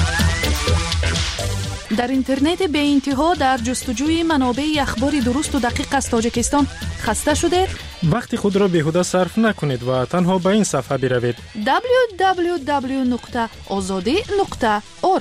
در اینترنت به انتها در جستجوی منابع اخبار درست و دقیق از تاجیکستان خسته شده؟ وقتی خود را بیهوده صرف نکنید و تنها به این صفحه بروید دبلیو دبلیو دبلیو نقطه آزادی نقطه اورگ.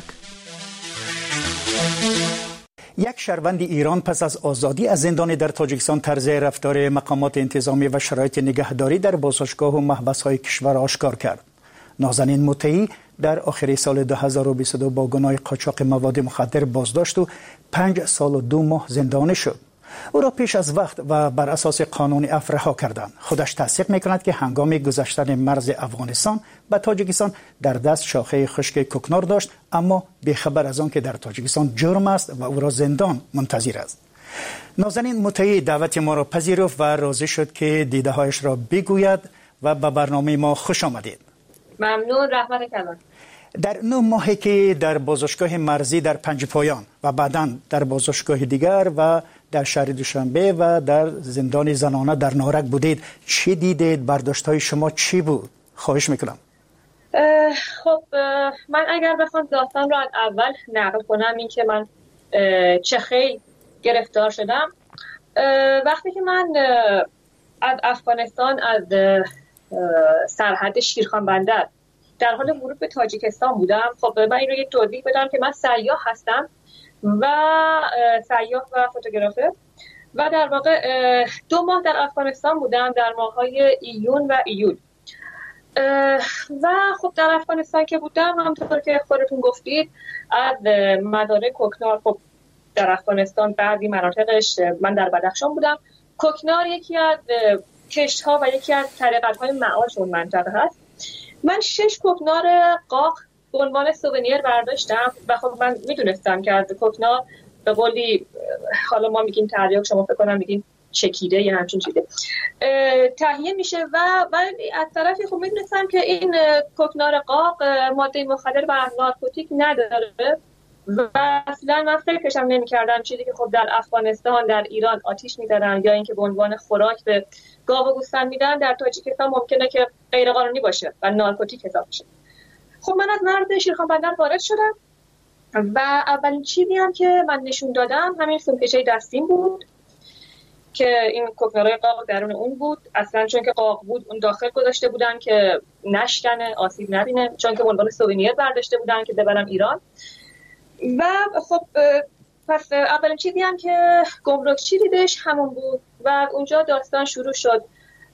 یک شهروند ایران پس از آزادی از زندان در تاجیکستان طرز رفتار مقامات انتظامی و شرایط نگهداری در بازداشتگاه و محبس‌های کشور آشکار کرد. نازنین مطیعی در آخر سال دو هزار و بیست و دو با گناه قاچاق مواد مخدر بازداشت و پنج سال و دو ماه زندانی شد. او را پیش از وقت و بر اساس قانون عفو رها کردند. خودش تصدیق می‌کند که هنگام گذشتن مرز افغانستان به تاجیکستان در دست شاخه خشک کوکنار داشت اما بی‌خبر از آن که در تاجیکستان جرم است و او را زندان منتظر است. نازنین مطیعی دعوت ما را پذیرفت و راضی شد که دیده‌هایش را بگوید و به برنامه ما خوش آمدید. ممنون. رحمت کلان. در نه ماهی که در بازداشتگاه مرزی در پنج پایان و بعداً در بازداشتگاه دیگر و در شهر دوشنبه و در زندان زنانه در نارک بودید چی دیدید؟ برداشت‌های شما چی بود؟ خواهش میکنم. خب من اگر بخوام داستان رو از اول نقل کنم این که من چه خیلی گرفتار شدم وقتی که من از افغانستان از سرحد شیرخان بندر در حال ورود به تاجیکستان بودم. خب من این رو یک توضیح بدم که من سیاح هستم و سیاح و فوتوگرافر و در واقع دو ماه در افغانستان بودم در ماه‌های ایون و ایول و خب در افغانستان که بودم همونطور که خودتون گفتید از مدارک کوکنار خب در افغانستان بعضی مناطقش من در بدخشان بودم. کوکنار یکی از کشت‌ها و یکی از طریقت‌های معاش اون منطقه هست. من شش کوکنار قاق به عنوان سوونیر برداشتم و خب من میدونستم که از کوکنار به قولی حالا ما میگیم تریاک، شما فکر کنم میگین چکیده یا همچین چیزی تهیه میشه و ولی از طرفی خب میدونستم که این کوکنار قاق ماده مخدر و نارکوتیک نداره و اصلا من فکرشم نمی‌کردم چیزی که خب در افغانستان در ایران آتیش می‌زدن یا اینکه به عنوان خوراک به گاو و گوسفند میدن در تاجیکستان ممکنه که غیر قانونی باشه و نارکوتیک حساب بشه. خب من از مرز شیرخان بندر وارد شدم و اولین چیزی هم که من نشون دادم همین سومکشه دستیم بود که این کوکنارای قاق درون اون بود. اصلا چون که قاق بود اون داخل گذاشته بودن که نشکنه، آسیب نبینه، چون که به عنوان سوونیر برداشته بودن که ببرم ایران. و خب پس اولین چیزی هم که گمرکچی دیدش همون بود و اونجا داستان شروع شد.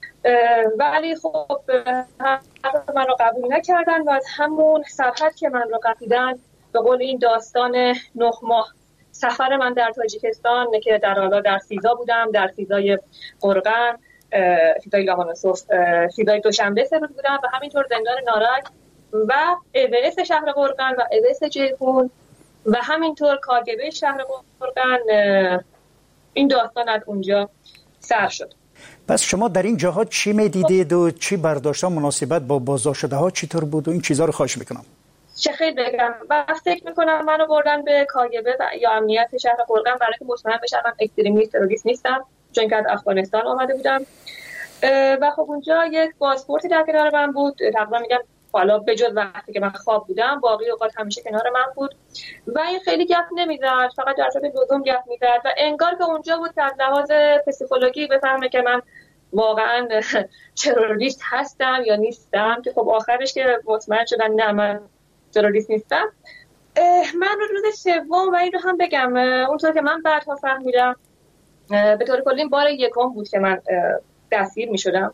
ولی خب من رو قبول نکردن و از همون سرحد که من رو قپیدن به قول این داستان نه ماه سفر من در تاجیکستان که در حالا در سیزا بودم، در سیزای قرغن، سیزای لاهانوسوف، سیزای دوشنبه سه روز بودم و همینطور زندان نارک و اوس شهر قرغن و اوس جیهون و همینطور کاگبه شهر قرغن. این داستان از اونجا سر شد. پس شما در این جاها چی میدیدید و چی برداشت مناسبت با بازداشت شده ها چطور بود و این چیزها رو خواهش میکنم؟ چه خیلی بگم و فکر میکنم منو بردن به کاگبه و یا امنیت شهر قرغن برای که مطمئن بشم من اکستریمیست تروریست نیستم، چون که از افغانستان آمده بودم. و خب اونجا یک پاسپورتی در کنار من بود، تقریبا میگم حالا به جز وقتی که من خواب بودم باقی اوقات همیشه کنار من بود و این خیلی گپ نمیزد، فقط در صورت لزوم گپ میزد و انگار که اونجا بود که از لحاظ پسیکولوژی بفهمه که من واقعا تروریست هستم یا نیستم، که خب آخرش که مطمئن شدن نه من تروریست نیستم. من رو روز سوم و این رو هم بگم اونطور که من بعدها فهمیدم به طور کلی بار یکم بود که من دستگیر میشدم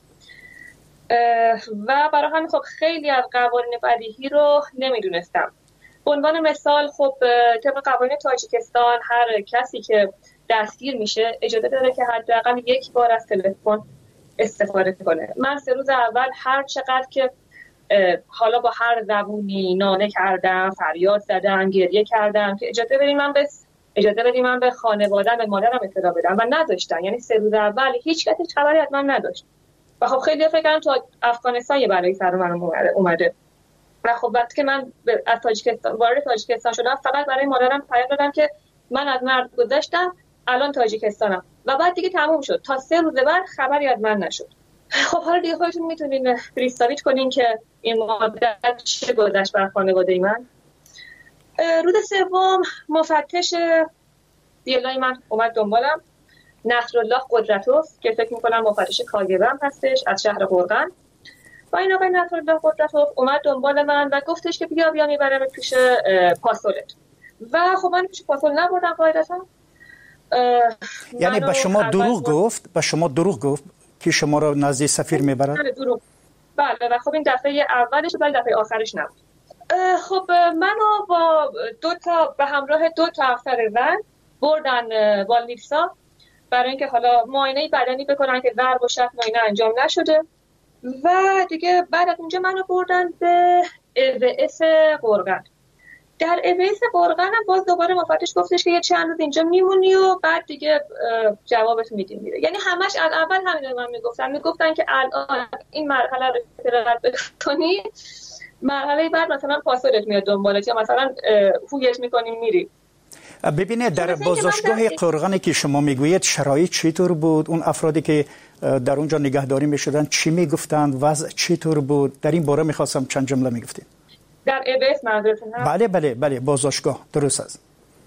و برای همین خب خیلی از قوانین بدیهی رو نمیدونستم. به عنوان مثال خب طبق قوانین تاجیکستان هر کسی که دستگیر میشه اجازه داره که حداقل یک بار از تلفن استفاده کنه. من سه روز اول هر چقدر که حالا با هر زبونی ناله کردم، فریاد زدم، گریه کردم که اجازه بدید من به اجازه بدید من به خانواده‌ام به مادرم اطلاع بدم و نداشتن. یعنی سه روز اول هیچ کسی خبری از من نداشت و خب خیلی فکر کردم تو افغانستان یه بلایی سر من اومده و خب وقتی که من از تاجیکستان وارد تاجیکستان شدم فقط برای مادرم پیام دادم که من از مرز گذشتم، الان تاجیکستانم و بعد دیگه تموم شد. تا سه روز بعد خبری از من نشد. خب حالا دیگه خودتون میتونین پریستاویچ کنین که این مدت چه گذشت بر خانواده من. روز سوم مفتش دیلای من اومد دنبالم، نصرالله قدرتوف که فکر میکنم مفتش کاگبه هم هستش از شهر قرغن و این آقای نصرالله قدرتوف اومد دنبال من و گفتش که بیا بیا میبرم پیش پاسولت و خب من پیش پاسول نبردم قاعدتا. یعنی به شما دروغ گفت به شما دروغ گفت که شما را نزد سفیر میبرد؟ بله دروغ. بله و خب این دفعه اولش ولی دفعه آخرش نبود. خب منو با دو تا به همراه دو تا افسر زن بردن والنیفسا برای اینکه حالا معاینه بدنی بکنن که ضرب و شتم اینا انجام نشده و دیگه بعد از اونجا منو بردن به اوس قرغن. در اوس قرغن هم باز دوباره مفتش گفتش که یه چند روز اینجا میمونی و بعد دیگه جوابت میدیم میره. یعنی همش از اول همین رو من میگفتن میگفتن که الان این مرحله رو رد بکنی مرحله بعد مثلا پاسولت میاد دنبالت یا مثلا هویت میکنیم میری. ببینید در بازداشتگاه قرغنی که شما میگویید شرایط چطور بود؟ اون افرادی که در اونجا نگهداری میشدن چی میگفتند؟ وضع چطور بود؟ در این باره میخواستم چند جمله میگفتید. در اوس منظورتون هست؟ بله بله بله بازداشتگاه درست است.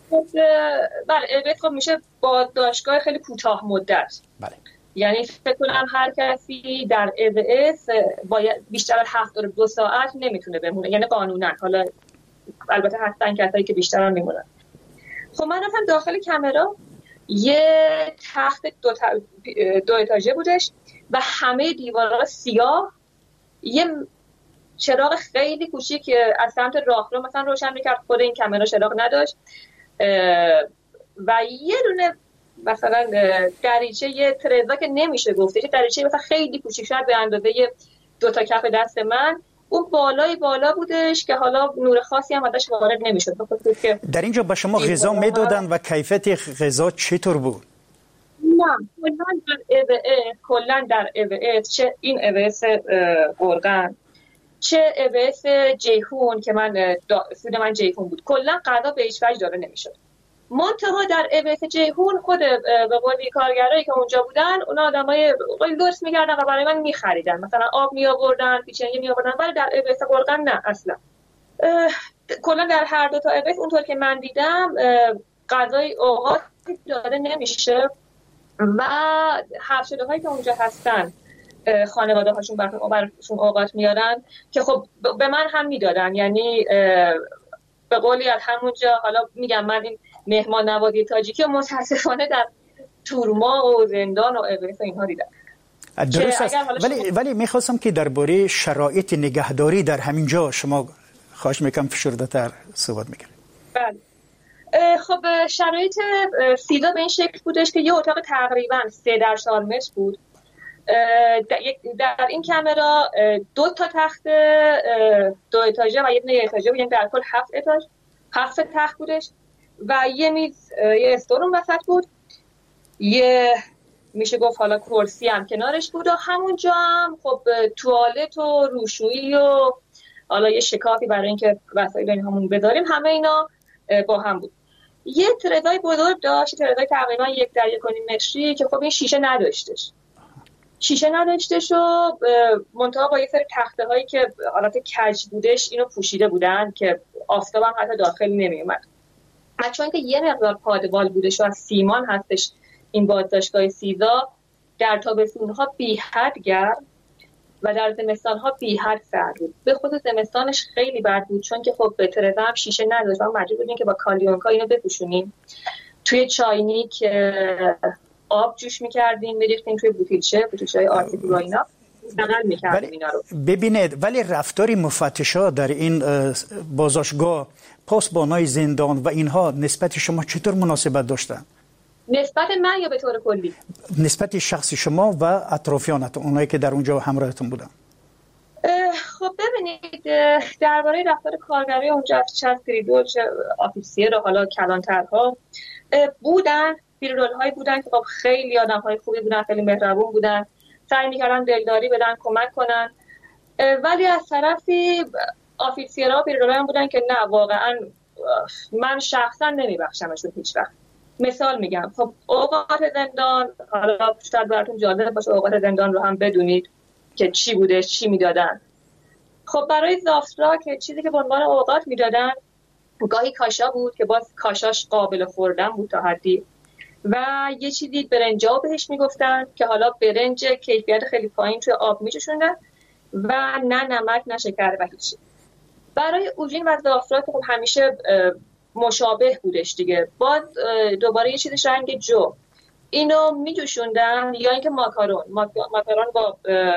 بله اوس خب میشه بازداشتگاه خیلی کوتاه مدت. بله. یعنی فکر کنم هر کسی در اوس باید بیشتر از هفتاد و دو ساعت نمیتونه بمونه، یعنی قانونا. حالا البته هستن کسایی که بیشتر هم میمونن. خب من رفتم داخل کامرا، یه تخت دو, تا... دو اتاژه بودش و همه دیوارها سیاه، یه چراغ خیلی کوچیک که از سمت راهرو مثلا روشن میکرد، خود این کامرا چراغ نداشت و یه دونه مثلا دریچه یه ترزا که نمیشه گفته، دریچه مثلا خیلی کوچیک، شاید به اندازه دو تا کف دست من، اون بالای بالا بودش که حالا نور خاصی هم ازش وارد نمیشد. در اینجا به شما غذا میدادن و کیفیت غذا چطور بود؟ نه کلا در اوه کلا در اوه چه این اوه قرغن چه اوه جیهون که من سود من جیهون بود، کلا غذا به هیچ وجه داده نمیشد. منتها در اوه جیهون خود به قولی کارگرایی که اونجا بودن، اونا آدمای خیلی درست می‌کردن و برای من می‌خریدن، مثلا آب می‌آوردن، پیچنگی می‌آوردن، ولی در اوه قرغن نه اصلا. کلا در هر دو تا اوه اونطور که من دیدم غذای اوقات داده نمیشه و هفت‌شده‌هایی که اونجا هستن خانواده هاشون براشون اوقات میارن که خب به من هم میدادن، یعنی به قولی از همونجا، حالا میگم من این مهمان نوازی تاجیکی متاسفانه در تورما و زندان و اوه اینها دیدم. درست است، ولی ولی میخواستم که درباره شرایط نگهداری در همین جا شما خواهش میکنم فشرده‌تر صحبت میکنید. بله خب شرایط سیدا به این شکل بودش که یه اتاق تقریبا سه در چهار متر بود. در این کامرا دو تا تخت دو اتاژه و یه دونه اتاژه بود، یعنی در کل هفت اتاژ هفت تخت بودش و یه میز یه استور اون وسط بود، یه میشه گفت حالا کرسی هم کنارش بود و همونجا هم خب توالت و روشویی و حالا یه شکافی برای اینکه وسایل این همون بذاریم، همه اینا با هم بود. یه ترزای بزرگ داشت، ترزای تقریبا یک در یک و نیم متری که خب این شیشه نداشتش شیشه نداشتش و منتها با یه سری تخته هایی که حالت کج بودش اینو پوشیده بودن که آفتاب هم حتی داخل نمی اومد. و چون که یه مقدار پادوال بودش و از سیمان هستش این بازداشتگاه سیدا، در تابستون‌ها بی حد گرم و در زمستان‌ها بی حد سرد بود. به خصوص زمستانش خیلی بد بود چون که خب ترزا هم شیشه نداشت و مجبور بودیم که با کالیونکا اینو بپوشونیم. توی چاینیک آب جوش می‌کردیم، می‌ریختیم توی بوتیلچه، بوتیلچه‌های آرتیفی و اینا نقل می‌کردیم اینا رو. ببینید ولی رفتار مفتشا در این بازداشتگاه، پاسبانای زندان و اینها نسبت شما چطور مناسبت داشتن؟ نسبت من یا به طور کلی؟ نسبت شخصی شما و اطرافیانتون، اونایی که در اونجا همراهتون بودن. خب ببینید درباره رفتار کارگرای اونجا، چه پریدول چه آفیسیر و حالا کلانترها بودن، پیرول هایی بودن که خب خیلی آدم های خوبی بودن، خیلی مهربون بودن، سعی میکردن دلداری بدن، کمک کنن، ولی از طرفی آفیسیرها و پیرول هم بودن که نه واقعا من شخصا نمیبخشمشون هیچ وقت. مثال میگم، خب اوقات زندان، حالا شاید براتون جالب باشه اوقات زندان رو هم بدونید که چی بوده، چی میدادن. خب برای زافترا که چیزی که به عنوان اوقات میدادن گاهی کاشا بود که باز کاشاش قابل خوردن بود تا حدی، و یه چیزی برنجا بهش میگفتن که حالا برنج کیفیت خیلی پایین توی آب میچشوندن و نه نمک نه شکر و هیچی. برای اوژین و زافترا که خب همیشه مشابه بودش دیگه، باز دوباره یه چیزش رنگ جو، اینو میجوشوندن، یا اینکه ماکارون ماکارون با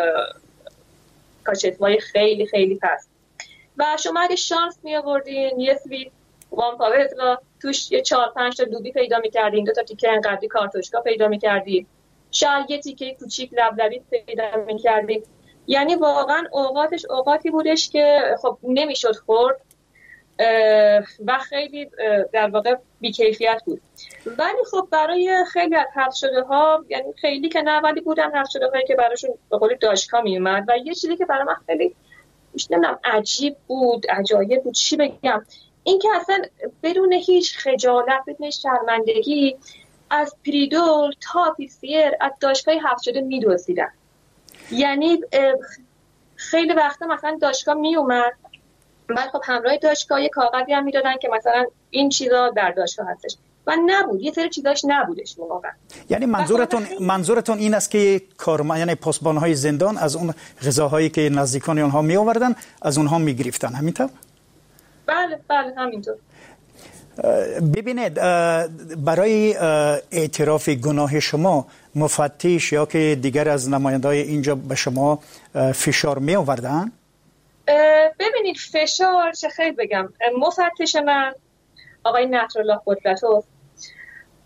کاچتوای خیلی خیلی پست. و شما اگه شانس می آوردین یه سوی وان پاور و توش یه چهار پنج تا دوبی پیدا می‌کردین، دو تا تیکه انقدری کارتوشکا پیدا می‌کردین، شاید یه تیکه کوچیک لبلبی پیدا می‌کردین. یعنی واقعا اوقاتش اوقاتی بودش که خب نمیشد خورد و خیلی در واقع بی‌کیفیت بود. ولی خب برای خیلی از حذف شده ها، یعنی خیلی که نه ولی بودن حذف شده هایی که براشون به قولی داشکا میومد. و یه چیزی که برای من خیلی نمیدونم عجیب بود، عجایب بود، چی بگم، این که اصلا بدون هیچ خجالت، بدون هیچ شرمندگی از پریدول تا پیسیر از داشکای حذف شده میدوزیدن. یعنی خیلی وقتا مثلا داشکا میومد، بعد خب همراه داشکا یه کاغذی هم میدادن که مثلا این چیزا در داشکا هستش و نبود، یه سری چیزاش نبودش واقعا. یعنی منظورتون منظورتون این است که کارمند، یعنی پاسبان‌های زندان از اون غذاهایی که نزدیکان اونها می آوردن از اونها میگرفتن، همینطور؟ بله بله همینطور. ببینید برای اعتراف گناه شما مفتش یا که دیگر از نماینده‌های اینجا به شما فشار می آوردن؟ ببینید فشار چه خیلی بگم، مفتش من آقای نصرالله قدرتوف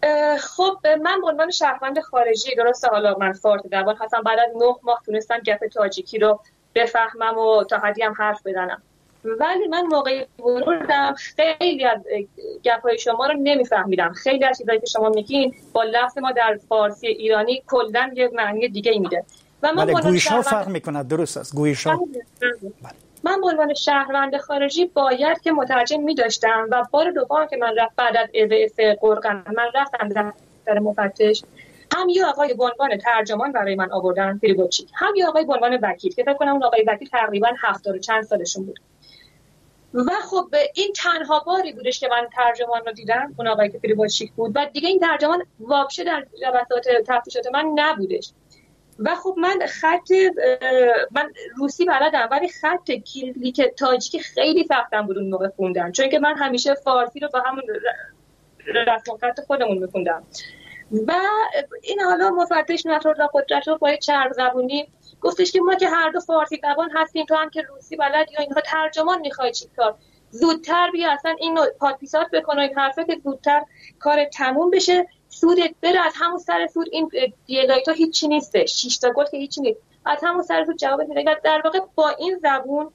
خب من به عنوان شهروند خارجی، درسته حالا من فارت زبان هستم، بعد از نه ماه تونستم گپ تاجیکی رو بفهمم و تا حدی هم حرف بزنم، ولی من موقعی ورودم خیلی از گپ‌های شما رو نمیفهمیدم. خیلی از چیزایی که شما میگین با لفظ ما در فارسی ایرانی کلاً یه معنی دیگه میده و من بله گویش‌ها فرق میکنه. درست است گویش‌ها. من به عنوان شهروند خارجی باید که مترجم می‌داشتم و بار دوم که من رفت بعد از اضافه قرقن من رفتم دفتر مفتش، هم یه آقای به عنوان ترجمان برای من آوردن پریگوچیک، هم یه آقای به عنوان وکیل که فکر کنم اون آقای وکیل تقریبا هفتاد و چند سالشون بود. و خب این تنها باری بودش که من ترجمان رو دیدم، اون آقایی که پریگوچیک بود و دیگه این ترجمان واپشه در جلسات تفتیشات من نبودش. و خب من خط من روسی بلدم ولی خط کلیک تاجیکی خیلی سختم بود اون موقع خوندن، چون که من همیشه فارسی رو با همون رسم و خط خودمون میخوندم و این حالا مفتش نصرالله قدرت رو با چرب زبونی گفتش که ما که هر دو فارسی زبان هستیم، تو هم که روسی بلد یا اینها ترجمان میخوای چی کار، زودتر بیا اصلا اینو پادپیسات بکن و این حرفه که زودتر کار تموم بشه، سودت بره از همون سر سود، این دیلایت ها هیچی نیسته، شش تا گل که هیچی نیست، از همون سر سود جواب میده. در واقع با این زبون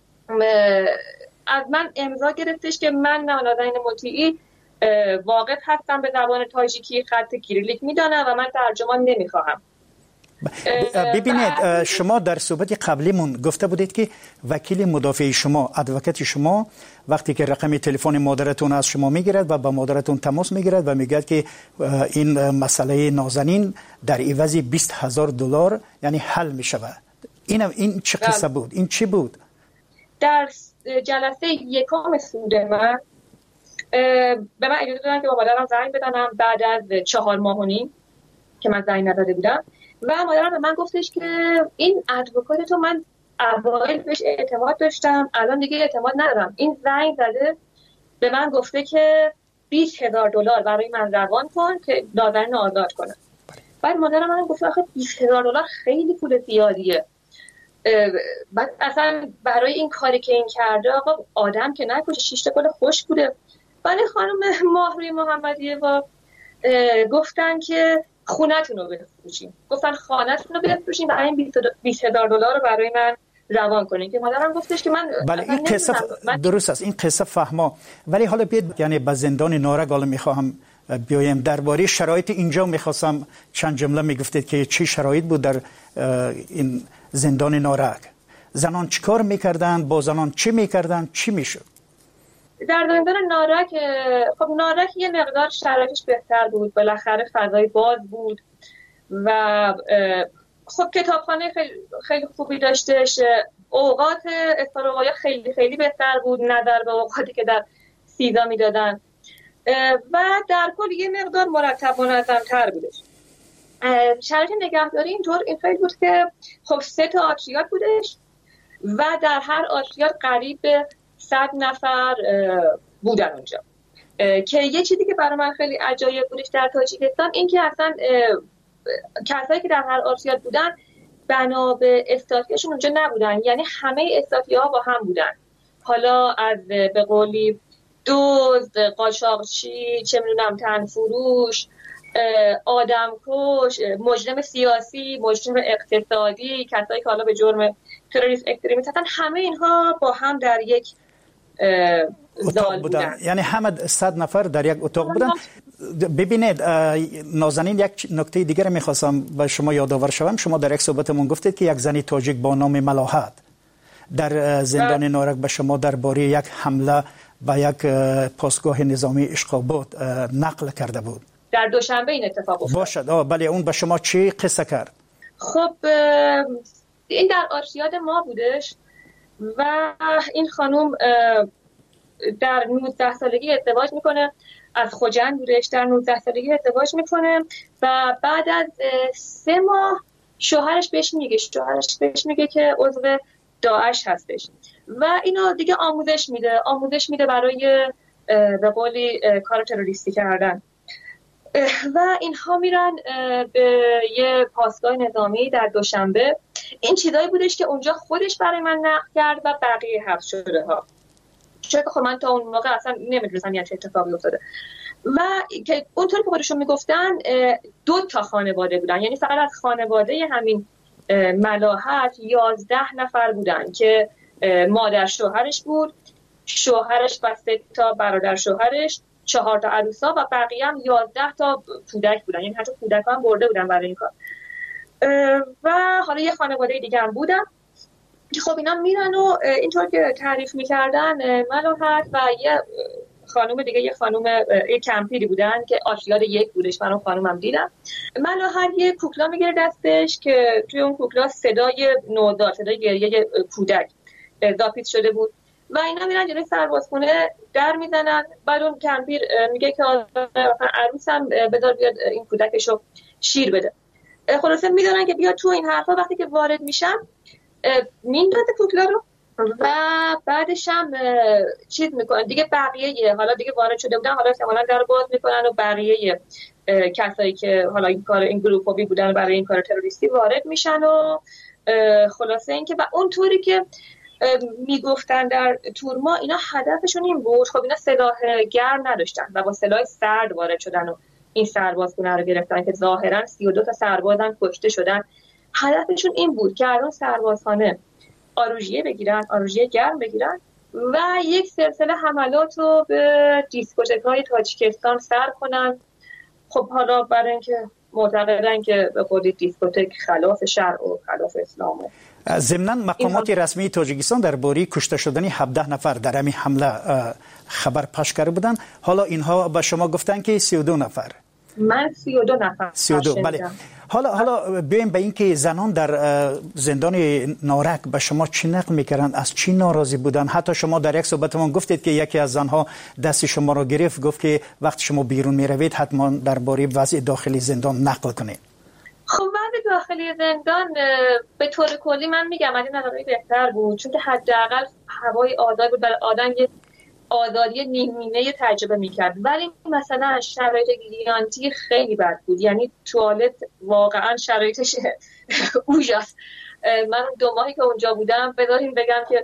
از من امضا گرفتش که من نازنین مطیعی واقف هستم به زبان تاجیکی، خط کیریلیک میدانم و من ترجمان نمیخواهم. ببینید شما در صحبت قبلیمون گفته بودید که وکیل مدافع شما، ادوکات شما وقتی که رقم تلفن مادرتون از شما میگیرد و با مادرتون تماس میگیرد و میگه که این مسئله نازنین در عوض بیست هزار دلار یعنی حل میشود، این این چه قصه بود؟ این چی بود؟ در جلسه یکم سود من به من اجازه دادن که با مادرم زنگ بزنم بعد از چهار ماه و نیم که من زنگ نداده بودم و مادرم به من گفتش که این ادوکات تو من اوایل بهش اعتماد داشتم، الان دیگه اعتماد ندارم، این زنگ زده به من گفته که بیست هزار دلار برای من روان کن که نازنین آزاد کنم. بعد مادرم من گفت آخه بیست هزار دلار خیلی پول زیادیه، بعد اصلا برای این کاری که این کرده آقا آدم که نکشه، شش تا گل خوش بوده. ولی خانم ماهروی محمدیه و گفتن که خونه‌تون رو بفروشین، گفتن خانه‌تون رو بفروشین و این بیست هزار دلار رو برای من روان کنین که مادرم گفتش که من بله این قصه من... درست است، این قصه فهما. ولی حالا بیاد یعنی به زندان نارک حالا میخواهم بیایم درباره شرایط اینجا، میخواستم چند جمله میگفتید که چی شرایط بود در این زندان نارک، زنان چیکار میکردن، با زنان چی میکردن، چی میشد در زندان نارک؟ خب نارک یه مقدار شرایطش بهتر بود، بالاخره فضای باز بود و خب کتابخانه خیلی خیلی خوبی داشتش، اوقات استراحت خیلی خیلی بهتر بود نظر به اوقاتی که در سیدا میدادن و در کل یه مقدار مرتب و منظم‌تر بودش. شرایط نگهداری اینطور این خیلی بود که خب سه تا آتریات بودش و در هر آتریات قریب به صد نفر بودن اونجا، که یه چیزی که برای من خیلی عجایب بودش در تاجیکستان این که اصلا کسایی که در هر آتریات بودن بنا به استاتیاشون اونجا نبودن، یعنی همه استاتیاها با هم بودن، حالا از به قولی دزد، قاچاقچی، چه میدونم تنفروش، آدمکش، مجرم سیاسی، مجرم اقتصادی، کسایی که حالا به جرم تروریسم اکستریمیسم هستن، همه اینها با هم در یک اتاق بودن. بودن یعنی همه صد نفر در یک اتاق بودن. ببینید نازنین، یک نکته دیگر میخواستم به شما یادآور شوم. شما در یک صحبتمون گفتید که یک زنی تاجیک با نام ملاحت در زندان نارک به شما درباره یک حمله به یک پاسگاه نظامی اشقابات نقل کرده بود. در دوشنبه این اتفاق افتاد. باشد بله، اون به شما چی قصه کرد؟ خب این در آرشیاد ما بودش و این خانوم در نوزده سالگی ازدواج میکنه، از خوجند بودش، در نوزده سالگی ازدواج میکنه و بعد از سه ماه شوهرش بهش میگه شوهرش بهش میگه که عضو داعش هستش و اینو دیگه آموزش میده آموزش میده برای به قولی کار تروریستی کردن و اینها میرن به یه پاسگاه نظامی در دوشنبه. این چیزایی بودش که اونجا خودش برای من نقل کرد و بقیه حبس شده ها، چون خب من تا اون موقع اصلا نمیدونستم یه چه اتفاقی افتاده و که اونطور که خودشون میگفتن دو تا خانواده بودن، یعنی فقط از خانواده همین ملاحت یازده نفر بودن که مادر شوهرش بود، شوهرش و سه تا برادر شوهرش، چهار تا عروسا و بقیه هم یازده تا کودک بودن، یعنی حتی کودک هم برده بودن برای این کار. و حالا یه خانواده دیگه هم بودن که خب اینا میرن و اینطور که تعریف میکردن ملاحت و یه خانوم دیگه، یه خانوم یه کمپیری بودن که آشیار یک بودش، من اون خانومم دیدم. ملاحت یه کوکلا میگیره دستش که توی اون کوکلا صدای نوزاد، صدای گریه کودک ضابط شده بود و اینا میرن جلوی سربازخونه در میزنن. بعد اون کمپیر میگه که عروسم بذار بیاد این کودکشو شیر بده. خلاصه میدونن که بیاد تو این حرفا. وقتی که وارد میشن میندازه کوکلا رو و بعدش هم چیز میکنن دیگه. بقیه حالا دیگه وارد شده بودن، حالا احتمالاً در باز میکنن و بقیه کسایی که حالا این کار این گروپی بودن برای این کار تروریستی وارد میشن و خلاصه این که و اونطوری که میگفتن در تورما اینا هدفشون این بود. خب اینا سلاح گرم نداشتن و با سلاح سرد وارد شدن و این سربازخونه رو گرفتن که ظاهرا سی و دو تا سربازن کشته شدن. هدفشون این بود که الان سربازخانه آروژیه بگیرن، آروژیه گرم بگیرن و یک سلسله حملات رو به دیسکوتک‌های تاجیکستان سر کنن. خب حالا برای اینکه معتقدن که به خودی دیسکوتک خلاف شرع و خلاف اسلامه. ضمناً مقامات رسمی تاجیکستان درباره کشته شدن هفده نفر در همین حمله خبر پخش کرده بودند. حالا اینها به شما گفتن که سی و دو نفر. من سی و دو نفر. سی و دو بله. حالا حالا بیایم به این که زنان در زندان نارک به شما چی نقل میکردن، از چی ناراضی بودن؟ حتی شما در یک صحبتمان گفتید که یکی از زنها دست شما را گرفت، گفت که وقتی شما بیرون میروید حتما درباره وضع داخلی زندان نقل کنید. خب وضع داخلی زندان به طور کلی من میگم از این نظر بهتر بود، چون که حداقل هوای آزاد بود، برای آدم یه آزادی نیمینه تجربه میکرد. ولی مثلا شرایط گیانتی خیلی بد بود، یعنی توالت واقعا شرایطش اوجاست. من دو ماهی که اونجا بودم بذاریم بگم که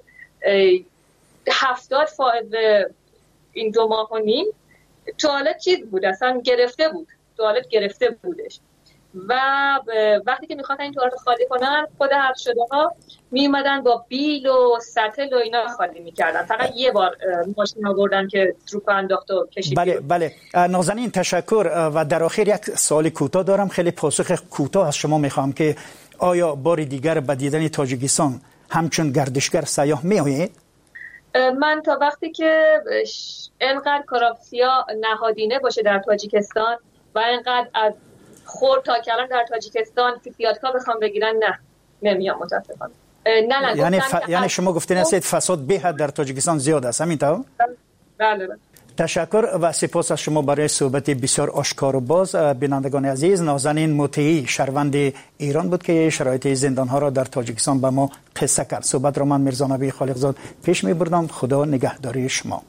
هفتاد فائز این دو ماه و نیم توالت چیز بود، اصلا گرفته بود، توالت گرفته بودش و وقتی که میخواستن این توالت خالی کنن خود حبس شده ها میومدن با بیل و سطل و اینا خالی میکردن. فقط یه بار ماشین آوردن که تروپ انداخت و کشید. بله بله نازنین تشکر. و در آخر یک سوال کوتاه دارم، خیلی پاسخ کوتاه از شما میخوام که آیا بار دیگر به دیدن تاجیکستان همچون گردشگر سیاح میآیید؟ من تا وقتی که انقدر کراپسیا نهادینه باشه در تاجیکستان و انقدر از خورد تا کلان در تاجیکستان فیفیاتکا بخوام بگیرن نه نمیام متاسفانه. نه نه یعنی ف... یعنی شما گفتین هستید فساد به حد در تاجیکستان زیاد است، همین طور؟ بله بله. تشکر و سپاس از شما برای صحبت بسیار آشکار و باز. بینندگان عزیز، نازنین مطیعی شهروند ایران بود که شرایط زندان ها را در تاجیکستان به ما قصه کرد. صحبت را من میرزا نبی خالقزاد پیش میبردم. خدا نگهداری شما.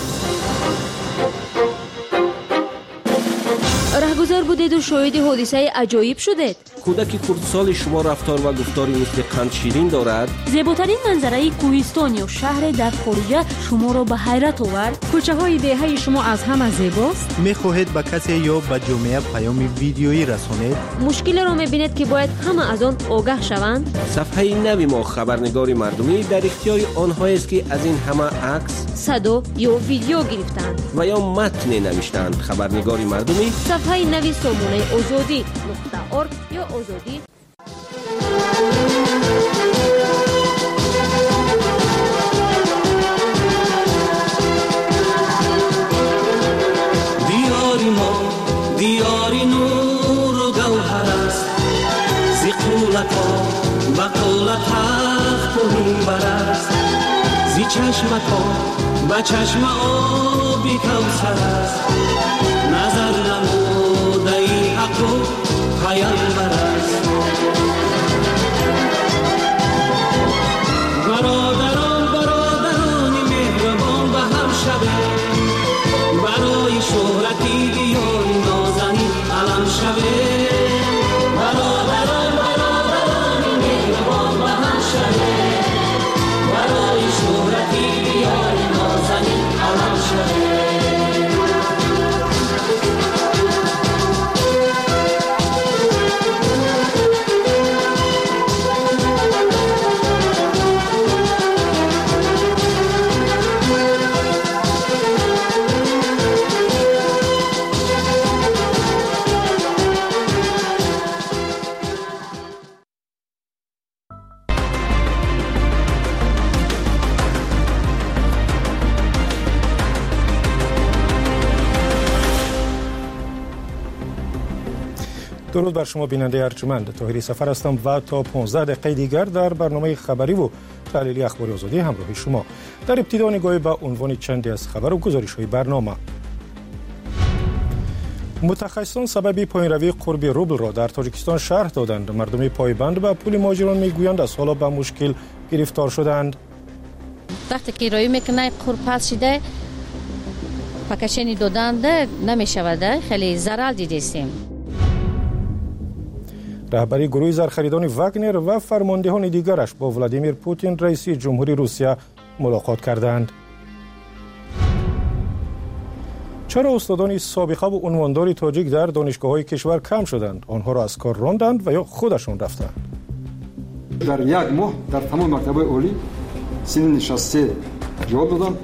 رهگذر بودید و شاهد حادثه عجایب شدید. کودک خردسال شما رفتار و گفتاری مثل قند شیرین دارد. زیباترین منظره کوهستان یا شهر در خارج شما را به حیرت آورد. کوچه های دهه شما از همه زیباست. میخواهید به کسی یا به جامعه پیام ویدیویی رسانید؟ مشکل را میبینید که باید همه از آن آگاه شوند. صفحه نوی ما خبرنگاری مردمی در اختیار آنهایی است که از این همه عکس، صدا یا ویدیو گرفتند و یا متن نوشتند. خبرنگاری مردمی صفحه نوی سامانه آزادی نقطه ارگ یا آزادی. دیاری ما دیاری نور و گوهر است، زی قولت ها و قولت حق و منبر است، زی چشمت ها و چشم آبی کوثر است، نظر نموده ای حق و پیامبر است. برادران برادرانی مهربان به هم شبه، برای شهرتی دیاری نازنین علم شبه. برادران برادرانی مهربان به هم شبه، برای شهرتی دیاری نازنین علم شبه. درود بر شما بیننده ارجمند. طاهری سفر هستم و تا پانزده دقیقه دیگر در برنامه خبری و تحلیلی اخبار آزادی همراه شما. در ابتدا نگاهی به عنوان چندی از خبر و گزارش‌های برنامه. متخصصان سبب پایین‌روی قرب روبل را در تاجیکستان شرح دادند. مردم پایبند به پول مهاجران میگویند از حالا به مشکل گرفتار شدند. وقتی که رای میکنه قرب پس شده پکشنی دادند نمیشود، خیلی ضرر دیدیم. رهبری گروه زرخریدان واگنر و فرماندهان دیگرش با ولادیمیر پوتین رئیس جمهوری روسیه ملاقات کردند. چرا استادان سابقه و عنواندار تاجیک در دانشگاه‌های کشور کم شدند؟ آنها را از کار راندند و یا خودشان رفتند؟ در یک ماه در تمام مکتب‌های عالی سین نشسته جواب دادم.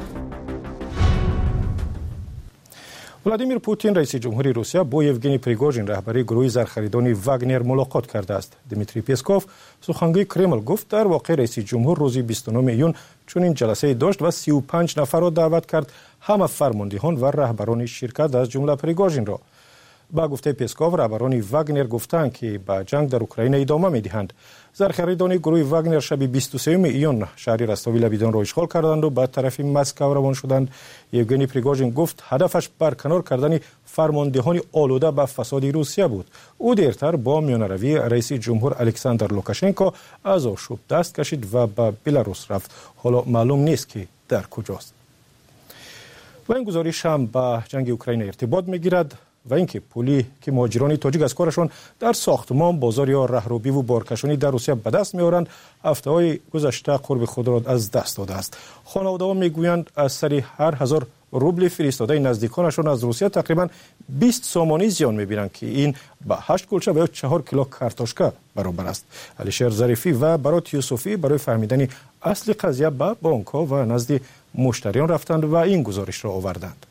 ولادیمیر پوتین رئیس جمهوری روسیه با یوگنی پریگوژین رهبری گروه زرخریدان واگنر ملاقات کرده است. دیمیتری پیسکوف سخنگوی کرمل گفت در واقع رئیس جمهور روز بیست و نهم ایون چنین جلسه داشت و سی و پنج نفر را دعوت کرد، همه فرماندهان و رهبران شرکت از جمله پریگوژین را. با گفته پیسکوف رهبران واگنر گفتند که به جنگ در اوکراین ادامه می‌دهند. زرخریدان گروه واگنر شب بیست و سوم ایون شهر رستاوی لبیدان را اشغال کردند و به طرف مسکو روان شدند. یوگنی پریگوژین گفت هدفش برکنار کردن فرماندهان آلوده به فساد روسیه بود. او دیرتر با میانروی رئیس جمهور الکساندر لوکاشنکو از آشوب دست کشید و به بلاروس رفت. حالا معلوم نیست که در کجاست. و این گزارش هم به جنگ اوکراین ارتباط میگیرد و اینکه پولی که مهاجران تاجیک از کارشان در ساختمان، بازار یا راهروی و بارکشانی در روسیه به دست می‌آورند، هفته‌های گذشته قرب خود را از دست داده است. خانواده‌ها میگویند از سر هر هزار روبل فرستاده نزدیکانشان از روسیه تقریبا بیست سامانی زیان می‌بینند که این به هشت کلچه و یا چهار کیلو کارتوشکا برابر است. علیشیر ظریفی و برات یوسفی برای فهمیدن اصل قضیه به بانک‌ها و نزد مشتریان رفتند و این گزارش را آوردند.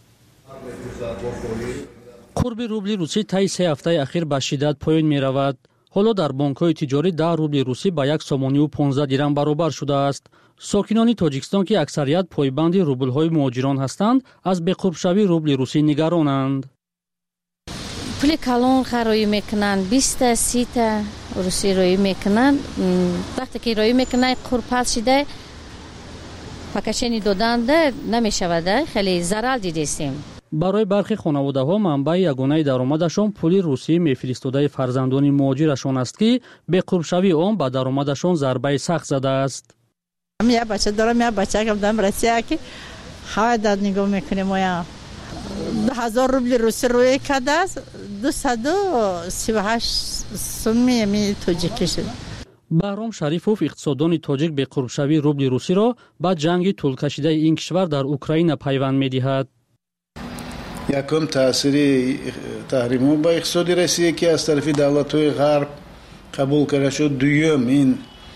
قرب روبل روسی طی سه هفته اخیر به شدت پایین می رود. حالا در بانک‌های تجاری ده روبل روسی به یک سامانی و پانزده درم برابر شده است. ساکنان تاجیکستان که اکثریت پایبند روبل‌های مهاجران هستند، از بقرب شوی روبل روسی نگرانند. پول کلان خرایی میکنن، بیست تا سی تا روسی رایی میکنن. وقتی که رایی میکنن قرب پس شده پکشنی دادند نمیشود، خیلی ضرر دیدیم. برای برخی خانواده‌ها منبع یگانه درآمدشان پول روسی میفرستاده فرزندان مهاجرشان است که به قرب شوی آن به درآمدشان ضربه سخت زده است. من یک بچه دارم، یک بچه که دارم روسیه که های داد نگاه میکنیم ما دو هزار روبل روسی روی کرده است، دویست و سی و هشت سومی می تاجیکی شد. بهرام شریفوف اقتصاددان تاجیک به قرب شوی روبل روسی را با جنگ طول کشیده این کشور در اوکراین پیوند می‌دهد. یکم تأثیر تحریم‌ها با اقتصاد روسیه که از طرف دولت‌های غرب قبول کرده شد. دوم این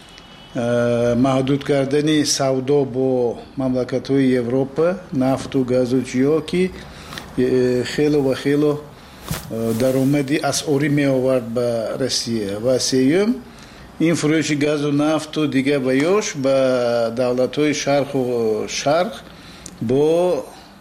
محدود کردن سودا با مملکت‌های اروپا، نفت و گاز و چیا که خیلی و خیلی درآمدی اسعاری می‌آورد به روسیه. و سوم این فروش گاز و نفت و دیگه بیاش به دولت‌های شرق و شرق با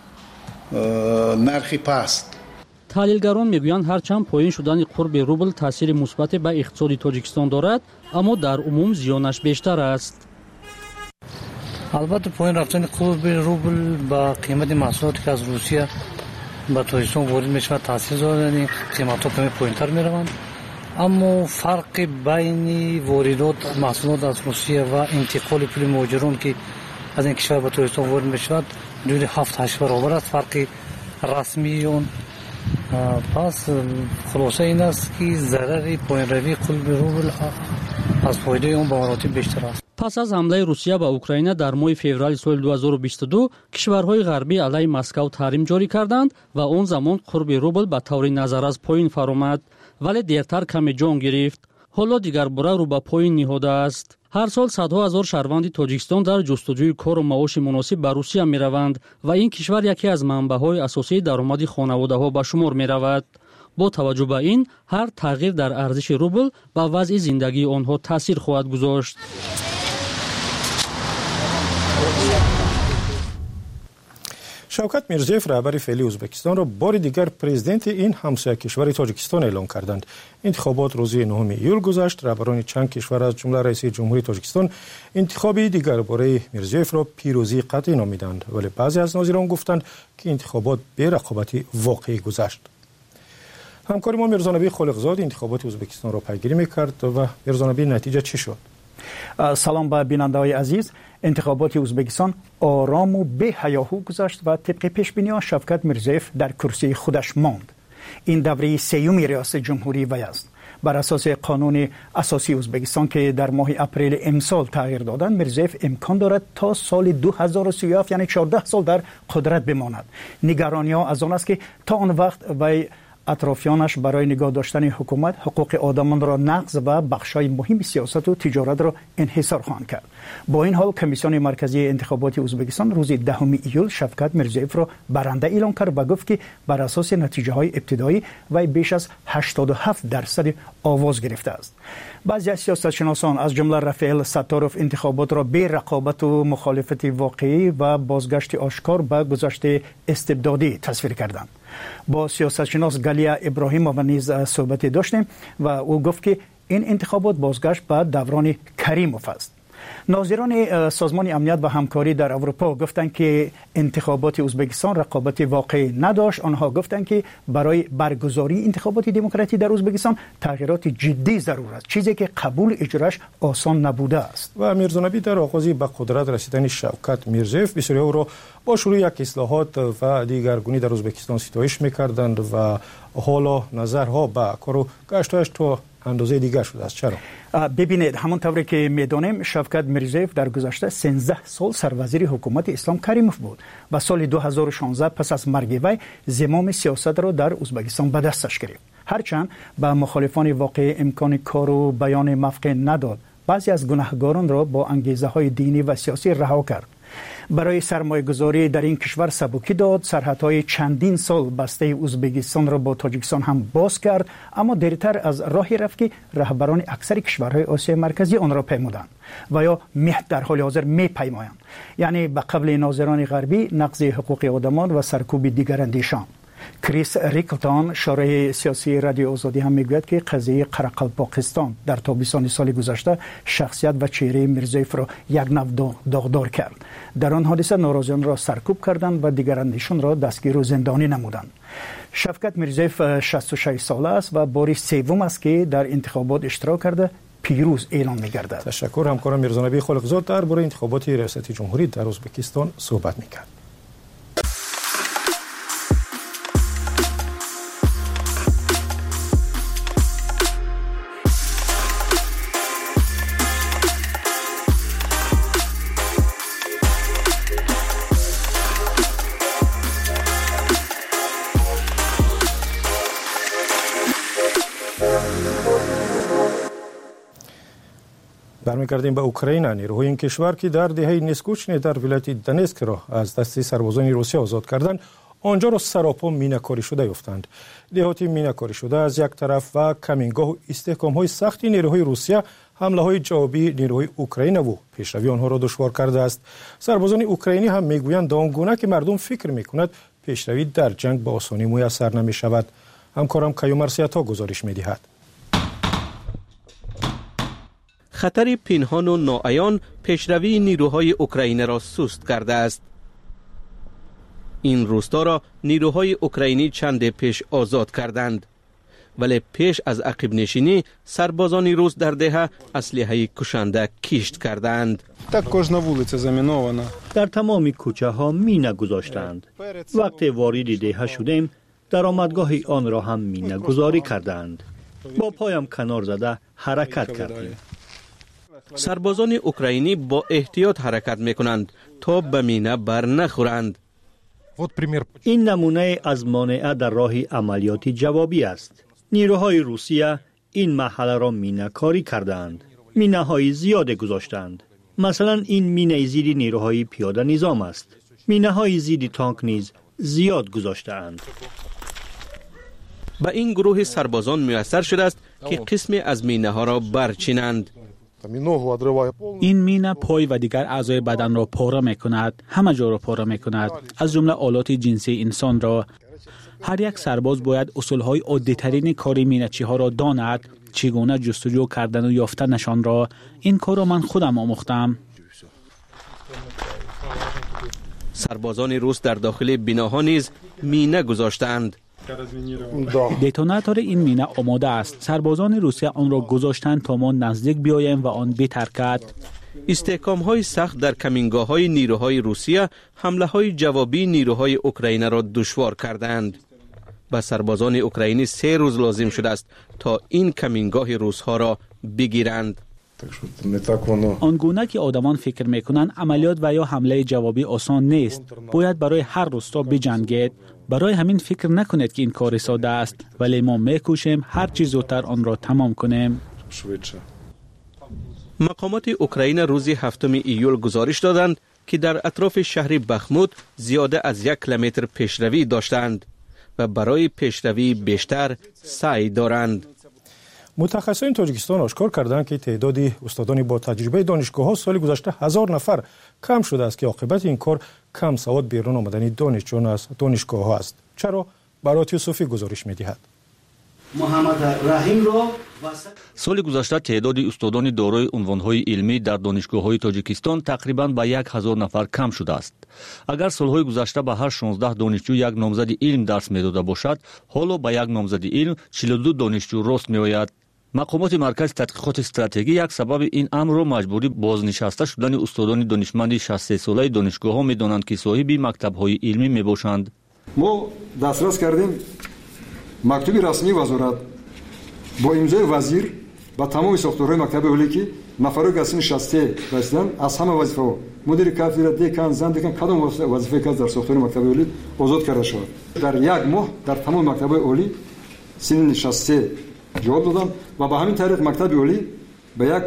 نرخی پست. تحلیلگران میگویند هرچند پایین شدن قرب روبل تاثیر مثبت به اقتصاد تاجیکستان دارد، اما در عموم زیانش بیشتر است. البته پایین رفتن قرب روبل با قیمت محصولاتی که از روسیه به تاجیکستان وارد میشود تاثیر دارد، قیمت‌ها کمی پایین‌تر میروند. اما فرق بین واردات محصولات از روسیه و انتقال پول مهاجران که از این کشور به تاجیکستان وارد میشود حدود هفت هشت برابر است. فرق رسمی اون. پس خلاصه این است که ضرر پایین روی قرب روبل از فایده اون به مراتب بیشتر است. پس از حمله روسیه به اوکراین در ماه فوریه سال دو هزار و بیست و دو کشورهای غربی علیه مسکو تحریم جاری کردند و آن زمان قرب روبل به طور نظر از پایین فرآمد، ولی دیرتر کمی جان گرفت. حالا دیگر باره رو به پایین نهاده است. هر سال صدها هزار شهروند تاجیکستان در جستجوی کار و معاش مناسب به روسیه می روند و این کشور یکی از منبع‌های اساسی درآمد خانواده‌ها به شمار می رود. با توجه به این هر تغییر در ارزش روبل به وضع زندگی آنها تاثیر خواهد گذاشت. شوکت میرزیف رهبر فعلی ازبکستان را بار دیگر پرزیدنت این همسایه کشور تاجیکستان اعلام کردند. انتخابات روز نهم ایول گذشت. رهبران چند کشور از جمله رئیس جمهوری تاجیکستان انتخابی دیگر برای میرزیف را پیروزی قطعی نامیدند، ولی بعضی از ناظران گفتند که انتخابات به رقابتی واقعی گذشت. همکار ما میرزا خالقزاد انتخابات ازبکستان را پیگیری میکرد و میرزا نتیجه چی شد؟ سلام به بیننده‌های عزیز. انتخابات ازبکستان آرام و بی هیاهو گذشت و طبق پیش بینی شوکت میرزیف در کرسی خودش ماند. این دوره سیوم ریاست جمهوری وی است. بر اساس قانون اساسی ازبکستان که در ماه اپریل امسال تغییر دادند، میرزیف امکان دارد تا سال دو هزار و سی و هفت یعنی چهارده سال در قدرت بماند. نگرانی‌ها از آن است که تا آن وقت وی اطرافیانش برای نگاه داشتن حکومت حقوق آدمان را نقض و بخشای مهم سیاست و تجارت را انحصار خواهند کرد. با این حال کمیسیون مرکزی انتخابات ازبکستان روز دهم ایول شوکت میرزیف را برنده اعلام کرد و گفت که بر اساس نتیجه های ابتدایی وی بیش از هشتاد و هفت درصد آواز گرفته است. بعضی از سیاستشناسان از جمله رافائل ستاروف انتخابات را به رقابت و مخالفت واقعی و بازگشت آشکار به گذشته استبدادی تصویر کردند. با سیاستشناس گالیا ابراهیمووا نیز صحبت داشتیم و او گفت که این انتخابات بازگشت به دوران کریموف است. ناظران سازمان امنیت و همکاری در اروپا گفتند که انتخابات ازبکستان رقابت واقعی نداشت. آنها گفتند که برای برگزاری انتخابات دموکراتی در ازبکستان تغییرات جدی ضرور است، چیزی که قبول اجراش آسان نبوده است. و میرزا نبی در آغاز به قدرت رسیدن شوکت میرزیف بسیاری او را با شروع یک اصلاحات و دیگرگونی در ازبکستان ستایش می‌کردند و حالا نظرها به کار و گشتایش تو اندازه دیگر شده است. چرا؟ ببینید، همونطوری که میدانیم شوکت میرزیف در گذشته سیزده سال سروزیر حکومت اسلام کریموف بود و سال دو هزار و شانزده پس از مرگ وی زمام سیاست را در ازبکستان به دستش گرفت. هرچند به مخالفان واقعی امکان کار و بیان موقع نداد، بعضی از گناهکاران را با انگیزه های دینی و سیاسی رها کرد. برای سرمایه گذاری در این کشور سبکی داد، سرحدهای چندین سال بسته ازبکستان را با تاجیکستان هم باز کرد، اما دیرتر از راهی رفت که رهبران اکثر کشورهای آسیای مرکزی آن را پیمودند و یا مهد در حال حاضر می پیمایند، یعنی به قبل ناظران غربی نقض حقوق آدمان و سرکوب دیگراندیشان. کریس ریکلتون شارح سیاسی رادیو آزادی هم میگوید که قضیه قرقلپاکستان در تابستان سال گذشته شخصیت و چهره میرزیف را یک نوع داغدار کرد. در آن حادثه ناراضیان را سرکوب کردند و دیگراندیشان را دستگیر و زندانی نمودند. شوکت میرزیف شصت و شش ساله است و بار سوم است که در انتخابات اشتراک کرده پیروز اعلام می‌گردد. تشکر. همکارم میرزا نبی خالقزاد درباره انتخابات ریاست جمهوری در ازبکستان صحبت می‌کرد. برمیگردیم به اوکراین. نیروهای این کشور که در دهه نسکوچنی در ولایت دنسک را از دست سربازان روسیه آزاد کردند، آنجا را سراپا مینه‌کاری شده یافتند. دهاتی مینه‌کاری شده از یک طرف و کمینگاه و استحکام‌های سختی نیروهای روسیه حمله‌های جوابی نیروهای اوکراین و پیشروی آنها را دشوار کرده است. سربازان اوکراینی هم میگویند آنگونه که مردم فکر می‌کند پیشروی در جنگ به آسانی میسر نمی‌شود. همکارم کیومر سیاتا گزارش می‌دهد. خطر پنهان و ناعیان پیشروی نیروهای اوکراین را سست کرده است. این روستا را نیروهای اوکراینی چند پیش آزاد کردند، ولی پیش از عقب نشینی سربازان روس در دهه اسلحه کشنده کشت کردند. در تمام کوچه ها مینه گذاشتند. وقتی وارد دهه شدیم درآمدگاه آن را هم مینه گذاری کردند. با پایم کنار زده حرکت کردیم. سربازان اوکراینی با احتیاط حرکت میکنند تا به مینه بر نخورند. این نمونه از مانع در راه عملیاتی جوابی است. نیروهای روسیه این محله را مینه کاری کردند. مینه های زیاد گذاشتند. مثلا این مینه زیر نیروهای پیاده نظام است. مینه های زیر تانک نیز زیاد گذاشتند. به این گروه سربازان میسر شده است که قسمی از مینه ها را برچینند. این مینه پای و دیگر اعضای بدن را پاره میکند، همه جا را پاره میکند، از جمله آلات جنسی انسان را. هر یک سرباز باید اصولهای عادی‌ترین کار مینه‌چی ها را داند، چگونه جستجو کردن و یافتنشان را. این کار را من خودم آموختم. سربازان روس در داخل بناها نیز مینه گذاشتند. دتوناتور این مینه آماده است. سربازان روسیه آن را گذاشتند تا ما نزدیک بیاییم و آن بترکد. استحکام های سخت در کمینگاه های نیروهای روسیه حمله های جوابی نیروهای اوکراینی را دشوار کردند. به سربازان اوکراینی سه روز لازم شده است تا این کمینگاه روس‌ها را بگیرند. آنگونه که آدمان فکر میکنند عملیات و یا حمله جوابی آسان نیست. باید برای هر روستا بجنگید. برای همین فکر نکنید که این کار ساده است، ولی ما میکوشیم هر چیز زودتر آن را تمام کنیم. مقامات اوکراین روز هفتم ایول گزارش دادند که در اطراف شهر بخموت زیاده از یک کیلومتر پیشروی داشتند و برای پیشروی بیشتر سعی دارند. متخصصین تاجیکستان آشکار کردند که تعداد استادان با تجربه دانشگاه‌ها سال گذشته هزار نفر کم شده است که عاقبت این کار کم سواد بیرون آمدن دانشجویان از دانشگاه‌ها است. چرا؟ برات یوسفی گزارش می‌دهد. محمد رحیم را سال گذشته تعداد استادان دارای عنوان‌های علمی در دانشگاه‌های تاجیکستان تقریباً به یک هزار نفر کم شده است. اگر سال‌های گذشته به هر شانزده دانشجو یک نامزد علم درس می‌داده باشد، حالا به یک نامزد علم چهل و دو دانشجو راست می‌آید. مقامات مرکز تحقیقات استراتژی یک سبب این امر را مجبوری بازنشسته شدن استادان دانشمند شصت و سه ساله دانشگاه‌ها می‌دانند که صاحب مکتب‌های علمی می‌باشند. ما دسترس کردیم مکتوبی رسمی وزارت با امضای وزیر با تمام ساختارهای مکتب عالی که نفرای گسین شصت و سه رسیدن از همه وظیفه‌ها مدیر کافدرا دکان زن دکان کدام وظیفه که در ساختار مکتب عالی آزاد کرده شد. در یک ماه در تمام مکتب‌های عالی سن شصت و سه جواب دادن و با همین طریق مکتب عالی به یک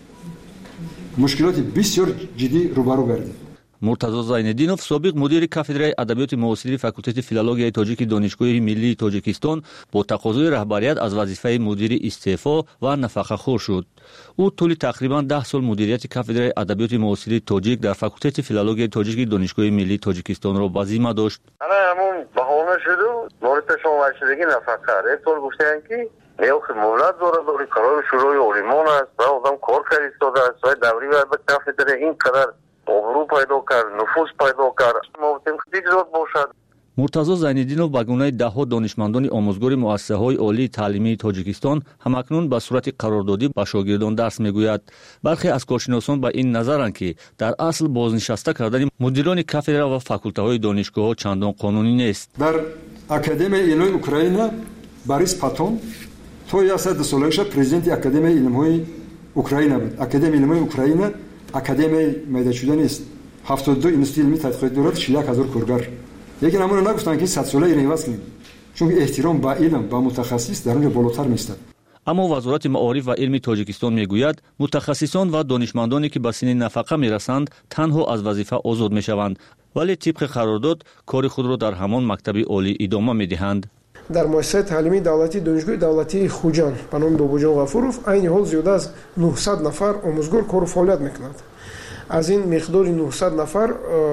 مشکلات بسیار جدی روبرو گردید. مرتضی زینالدینов سابق مدیر کافدرای ادبیات معاصر فاکولته فیلولوژی تاجیک دانشگاه ملی تاجیکستان با تقاضای رهبریت از وظیفه مدیر استعفا و نفقه خور شد. او طول تقریبا ده سال مدیریت کافدرای ادبیات معاصر تاجیک در فاکولته فیلولوژی تاجیک دانشگاه ملی تاجیکستان را به ذمه داشت. انا همون بهانه شد مورد شما شدگی نفقه رفتور گفتن که نیو خدمات داره داره کارای شروعی اولیمان است و آدم کار فرستاده است و دوری و به کافدرای این قدر آبرو پیدا کرد، نفوذ پیدا کرد. ممکن خیلی زیاد باشد. مرتضی زینالدینov به گونه دهها دانشمندان آموزگار مؤسسه‌های عالی تعلیمی تاجیکستان همکنون به صورت قراردادی به شاگردان درس میگوید. برخی از کارشناسان به این نظرند که در اصل بازنشسته کردن مدیران کافدرا و فاکولته‌های دانشگاه‌ها چندان قانونی نیست. در اکادمی علوم اوکراین باریس پاتون تو یا صد سالش پرزیدنت اکادمی علوم‌های اوکراین بود. اکادمی علوم‌های اوکراین اکادمی میده شده نیست. هفتاد و دو اینستیتوت علمی تحقیقات دارد، چهل و یک هزار کارگر. یکی نمونه نگفتن که صد ساله این عوض کنیم. چون احترام به علم و متخصص در اونجا بالاتر میستد. اما وزارت معارف و علم تاجیکستان میگوید متخصصان و دانشمندانی که به سن نفقه میرسند تنها از وظیفه آزاد میشوند، ولی طبق قرارداد کار خود را در همان مکتب عالی ادامه میدهند. در مؤسسه تعلیمی دولتی دانشگاه دولتی خوجان به نام باباجان غفوروف عین حال زیاده از نهصد نفر آموزگار کار و فعالیت میکنند. از این مقدار نهصد نفر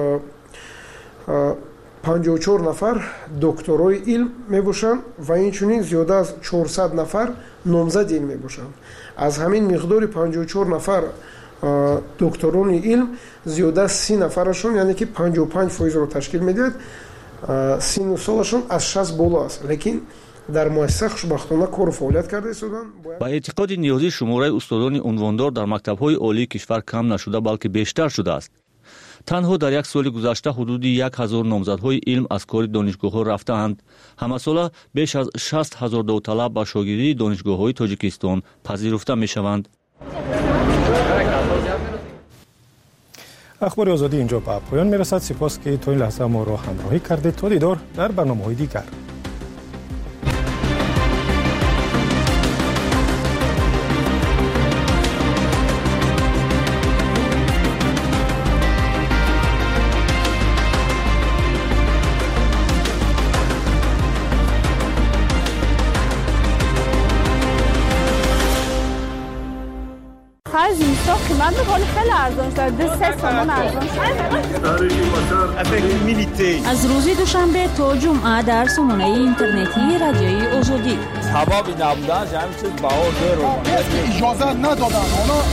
پنجاه و چهار نفر دکترای علم میباشند و اینچنین زیاده از چهارصد نفر نامزد علم میباشند. از همین مقدار پنجاه و چهار نفر دکتران علم زیاده از سی نفرشون یعنی که پنجاه و پنج درصد رو تشکیل میدهد. سن و سالشون از شصت بالا است، لیکن در مؤسسه خوشبختانه کار و فعالیت کرده ایستادن. با اعتقاد نیازی شماره استادان عنواندار در مکتب‌های عالی کشور کم نشده بلکه بیشتر شده است. تنها در یک سال گذشته حدود یک هزار نامزدهای علم از کار دانشگاه‌ها رفته‌اند. همه ساله بیش از شصت هزار داوطلب به شاگردی دانشگاه‌های تاجیکستان پذیرفته می‌شوند. اخبار آزادی اینجا به پایان میرسد. سپاس که تا این لحظه ما را همراهی کردید. تا دیدار در برنامه‌های دیگر. Faz بیست قیمت میکنه خیلی ارزان شده دو سه تومن ارزان شده. از روز دوشنبه تا جمعه در سامانه اینترنتی رادیوی آزادی سبب نبودن همین چیز باور داره اجازه ندادن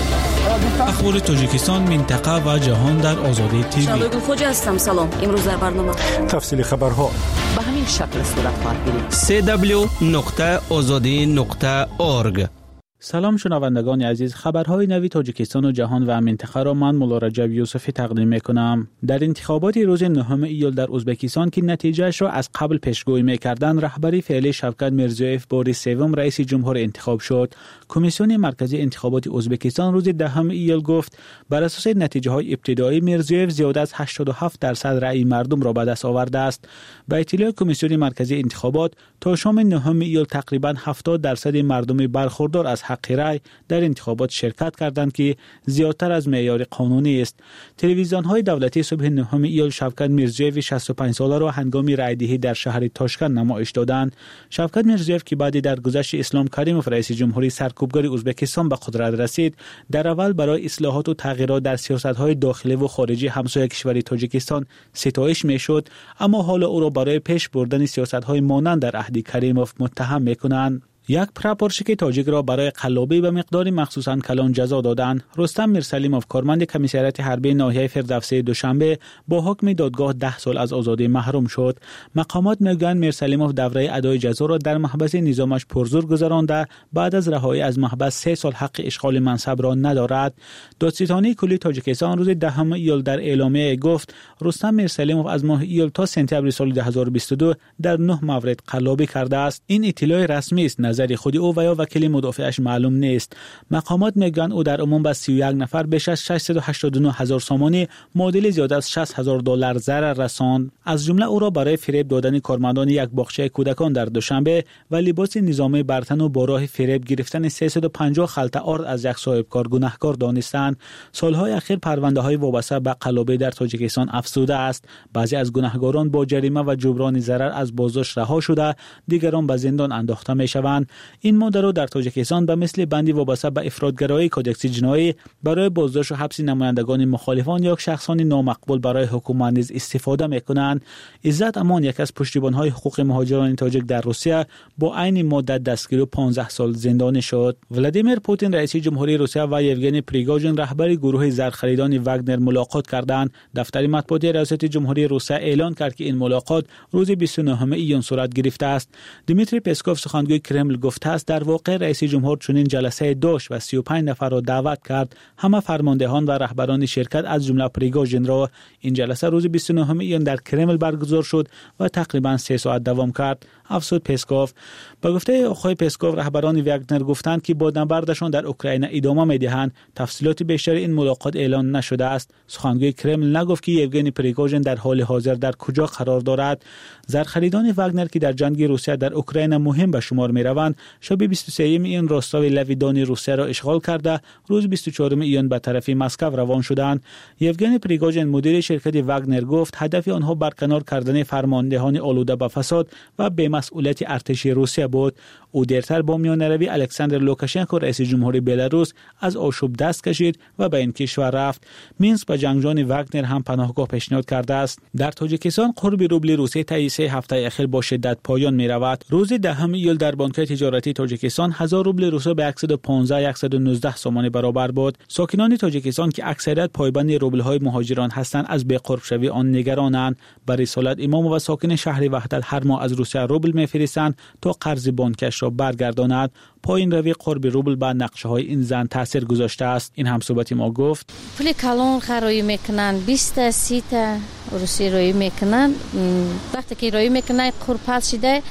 اخبار تاجیکستان منطقه و جهان در آزادی تیوی. شادو خوجا هستم. سلام. امروز در برنامه تفصیل خبرها به همین شکل صورت خواهد گرفت. سه دبلیو نقطه آزادی نقطه اورگ. سلام شنوندگان عزیز، خبرهای نوی تاجیکستان و جهان و منطقه را من مولا رجب یوسفی تقدیم میکنم. در انتخابات روز نهم ایول در ازبکستان که نتیجهش را از قبل پیشگویی میکردند، رهبری فعلی شوکت میرزیویف بار سوم رئیس جمهور انتخاب شد. کمیسیون مرکزی انتخابات ازبکستان روز دهم ایول گفت بر اساس نتیجه های ابتدایی میرزیویف زیاده از هشتاد و هفت درصد رأی مردم را به دست آورده است. به اطلاع کمیسیون مرکزی انتخابات تا شام نهم ایول تقریبا هفتاد درصد مردم برخوردار از حق رأی در انتخابات شرکت کردند که زیادتر از معیار قانونی است. تلویزیون‌های دولتی صبح نهم ایول شوکت میرزیویف شصت و پنج ساله را هنگام رأی‌دهی در شهر تاشکند نمایش دادند. شوکت میرزیویف که بعد در گذشت اسلام کریموف رئیس جمهوری سرکوبگر ازبکستان به قدرت رسید، در اول برای اصلاحات و تغییرات در سیاست‌های داخلی و خارجی همسایه کشور تاجیکستان ستایش می‌شد، اما حالا او را برای پیش بردن سیاست‌های مانند در عهد کریموف متهم می‌کنند. یک پراپورشیک تاجیک را برای قلابی به مقدار مخصوصاً کلان جزا دادند. رستم میرسلیموف کارمند کمیسریات حربی ناحیه فردوسی دوشنبه با حکم دادگاه ده سال از آزادی محروم شد. مقامات میگویند میرسلیموف دوره ادای جزا را در محبس نظامش پرزور گذرانده، بعد از رهایی از محبس سه سال حق اشغال منصب را ندارد. دادستانی کلی تاجیکستان روز دهم ایول در اعلامیه گفت رستم میرسلیموف از ماه ایول تا سپتامبر سال دو هزار و بیست و دو در نه مورد قلابی کرده است. این اطلاع رسمی است، نظر خود او و یا وکیل مدافعش معلوم نیست. مقامات میگن او در عموم به سی و یک نفر بیش از ششصد و هشتاد و نه هزار سامانی معادل زیاد از شصت هزار دلار ضرر رساند. از جمله او را برای فریب دادن کارمندان یک باغچه کودکان در دوشنبه و لباس نظامی برتن و با راه فریب گرفتن سیصد و پنجاه خلطه آرد از یک صاحبکار گناهکار دانستند. سالهای اخیر پرونده‌های وابسته به قلابی در تاجیکستان افزوده است. بعضی از گناهکاران با جریمه و جبران ضرر از بازداشت رها شده، دیگران به زندان انداخته میشوند. این ماده را در تاجیکستان به مثل بندی وابسته به افراطگرایی کودکس جنایی برای بازداشت و حبس نمایندگان مخالفان یا شخصان نامقبول برای حکومت نیز استفاده میکنند. عزت امان، یک از پشتیبان‌های حقوق مهاجران تاجیک در روسیه، با عین مدت دستگیر و پانزده سال زندانی شد. ولادیمیر پوتین رئیس جمهوری روسیه و یوگنی پریگوژین رهبر گروه زرخریدان واگنر ملاقات کردند. دفتر مطبوعاتی ریاست جمهوری روسیه اعلان کرد که این ملاقات روز بیست و نهم ایون صورت گرفته است. دیمیتری پسکوف سخنگوی کرمل گفته است در واقع رئیس جمهور چنین جلسه داشت و سی و پنج نفر را دعوت کرد. همه فرماندهان و رهبران شرکت از جمله پریگوژین را. این جلسه روز بیست و نهم ایون در کرمل برگزار شد و تقریبا سه ساعت دوام کرد. افزود پسکوف. با گفته آقای پسکوف رهبران واگنر گفتند که با نبردشان در اوکراین ادامه می‌دهند. تفصیلات بیشتر این ملاقات اعلان نشده است. سخنگوی کرمل نگفت که یوگنی پریگوژین در حال حاضر در کجا قرار دارد. زرخریدان واگنر که در جنگ روسیه در اوکراین مهم به شمار می‌روند، شب بیست و سوم ایون راستای لویدانی روسیه را اشغال کرده، روز بیست و چهارم ایون به طرف مسکو روان شدند. یوگنی پریگوژین مدیر شرکت واگنر گفت هدف آنها برکنار کردن فرماندهان آلوده به فساد و بی‌مسئولیت ارتش روسیه بود. او دیرتر با میانروی الکساندر لوکاشنکو رئیس جمهوری بلاروس از آشوب دست کشید و به این کشور رفت. مینسک به جنگجویان واگنر هم پناهگاه پیشنهاد کرده است. در تاجیکستان قرب روبل روسیه طی سه هفته اخیر با شدت پایان می‌رود. روز دهم ایول در بانک تجارتی تاجیکستان هزار روبل روسیه به صد و پانزده صد و نوزده سامانی برابر بود. ساکنان تاجیکستان که اکثریت پایبند روبل‌های مهاجران هستند از بی‌قرب شوی آن نگرانند. برای رسالت امام و ساکن شهر وحدت هر ماه از روسیه روبل می‌فرستند تا قرض بانکش را برگرداند. پایین روی قرب روبل بر نقشه‌های این زن تاثیر گذاشته است. این همصحبت ما گفت پول کلان خرایی میکنن، بیست تا سی تا روسی روی میکنن. وقتی که روی میکنن قرب شده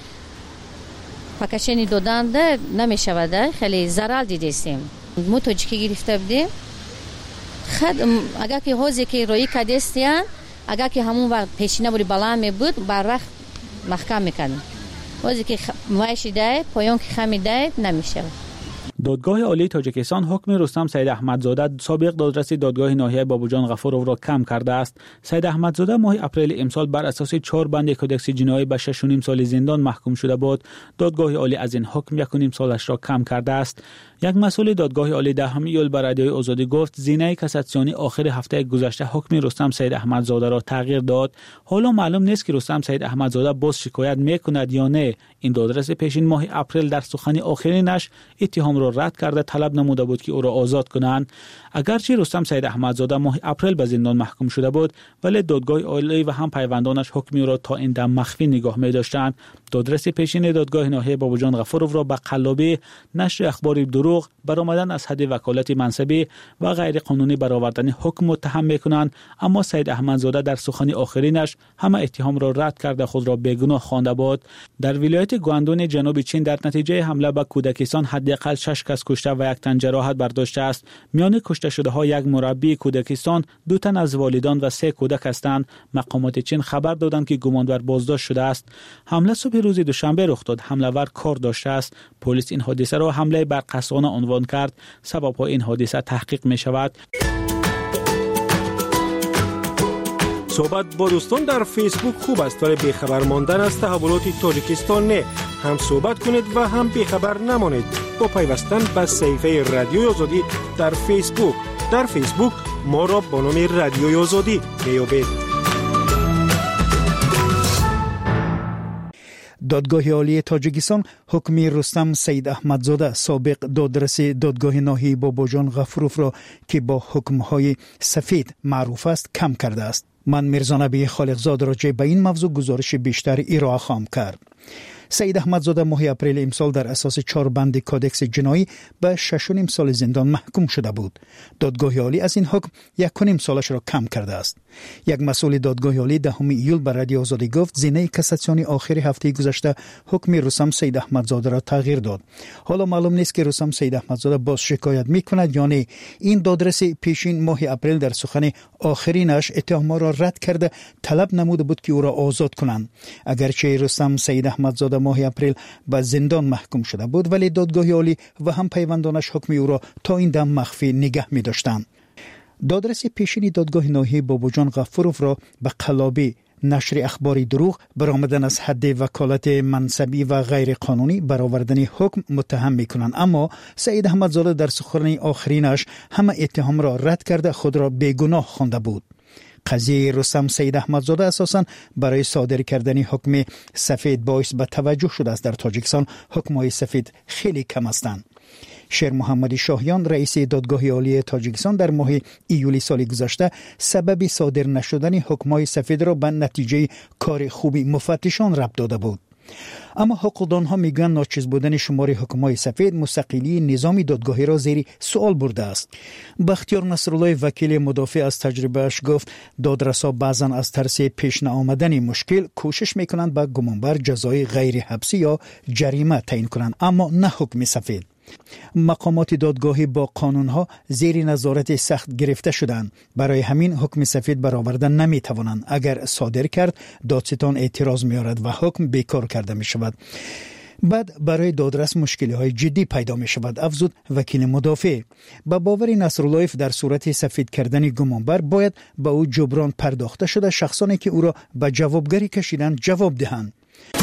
پاکشنی دادن ده نمیشود، خیلی ضرر دیدیم. ما تاجیکی گرفته بودیم خد اگر که حوزه که روی کردستیان اگر که همون وقت پیشینه بودی بلند می بود برخ محکم میکنن. حوزه که وایشی ده پایان که خمی ده نمیشه. دادگاه عالی تاجیکستان حکم رستم سید احمدزاده سابق دادرس دادگاه ناحیه بابوجان غفورov را کم کرده است. سید احمدزاده ماه اپریل امسال بر اساس چهار بند کدکس جنایی به شش و نیم سال زندان محکوم شده بود. دادگاه عالی از این حکم یک و نیم سالش را کم کرده است. یک مسئول دادگاه عالی دهم ایول بر رادیوی آزادی گفت زینه کاساسیونی آخر هفته گذشته حکم رستم سید احمدزاده را تغییر داد. حالا معلوم نیست که رستم سید احمدزاده باز شکایت میکند یا نه. این دادرس پیشین ماه اپریل در سخن آخرینش اتهام را رد کرده طلب نموده بود که او را آزاد کنند. اگرچه رستم سید احمدزاده ماه اپریل به زندان محکوم شده بود، ولی دادگاه عالی و هم پیوندانش حکم او را تا این دم مخفی نگاه می داشتند. دادرس پیشین دادگاه ناحیه بابوجان غفورov را به قلابی، نشر اخبار دروغ، برآمدن از حد وکالت منصبی و غیر قانونی برآوردن حکم متهم میکنند. اما سید احمدزاده در سخن آخرینش همه اتهام را رد کرده خود را بیگناه خوانده بود. در ولایت گواندون جنوب چین در نتیجه حمله به کودکستان حداقل شش کس کشته و یک تن جراحت برداشته است. میان کشته شده ها یک مربی کودکستان، دو تن از والدان و سه کودک هستند. مقامات چین خبر دادند که گمانبر بازداشت شده است. حمله صبح روز دوشنبه رخ داد. حمله‌ور کار داشته است. پلیس این حادثه را حمله بر قسوانه عنوان کرد. سبب این حادثه تحقیق می شود. صحبت با دوستان در فیسبوک خوب است، ولی بیخبر ماندن از تحولات تاجیکستان نه. هم صحبت کنید و هم بیخبر نمانید با پیوستن به صفحه رادیوی آزادی در فیسبوک. در فیسبوک ما را با نام رادیوی آزادی میابید. دادگاه عالی تاجیکستان حکم رستم سید احمدزاده سابق دادرس دادگاه ناحیه بابوجان غفورov را که با حکم‌های سفید معروف است کم کرده است. من میرزا نبی خالقزاد راجع به این موضوع گزارش بیشتر ارائه خواهم کرد. سید احمدزاده ماه اپریل امسال در اساس چهار بند کادکس جنایی به شش و نیم سال زندان محکوم شده بود. دادگاه عالی از این حکم یک و نیم سالش را کم کرده است. یک مسئول دادگاه عالی دهم ایول بر رادیو آزادی گفت زینه کاساسیونی آخر هفته گذشته حکم رستم سید احمدزاده را تغییر داد. حالا معلوم نیست که رستم سید احمدزاده باز شکایت میکند یا نه. این دادرس پیشین ماه اپریل در سخن آخرینش اتهام را رد کرده طلب نموده بود که او را آزاد کنند. اگرچه رستم سید احمدزاده ماه اپریل به زندان محکوم شده بود، ولی دادگاه عالی و هم پیوندانش حکم او را تا این دم مخفی نگه می داشتند. دادرس پیشین دادگاه ناحیه بابوجان غفورov را به قلابی، نشر اخباری دروغ، برآمدن از حد وکالت منصبی و غیر قانونی برآوردن حکم متهم میکنند. اما سید احمدزاده در سخن آخرینش همه اتهام را رد کرده خود را بیگناه خوانده بود. قضیه رستم سید احمدزاده اساساً برای صادر کردن حکم سفید باعث به توجه شده است. در تاجیکستان حکم‌های سفید خیلی کم هستند. شیر محمدی شاهیان رئیس دادگاه عالی تاجیکستان در ماه ایولی سال گذشته سبب صادر نشدن حکم‌های سفید را به نتیجه کار خوبی مفتشان ربط داده بود. اما حقوقدانها میگویند ناچیز بودن شمار حکم‌های سفید مستقلی نظام دادگاهی را زیر سوال برده است. بختیار نصرالله وکیل مدافع از تجربهش گفت دادرسا بعضا از ترس پیش نآمدن مشکل کوشش میکنند به گمانبر جزای غیر حبسی یا جریمه تعیین کنند، اما نه حکم سفید. مقامات دادگاهی با قانونها زیر نظارت سخت گرفته شدند. برای همین حکم سفید برآوردن نمی توانند. اگر صادر کرد دادستان اعتراض می‌آورد و حکم بیکار کرده می شود. بعد برای دادرس مشکلی های جدی پیدا می شود، افزود وکیل مدافع. با باور نصرالله در صورت سفید کردن گمانبر باید با او جبران پرداخته شده، شخصانی که او را به جوابگری کشیدن جواب دهند.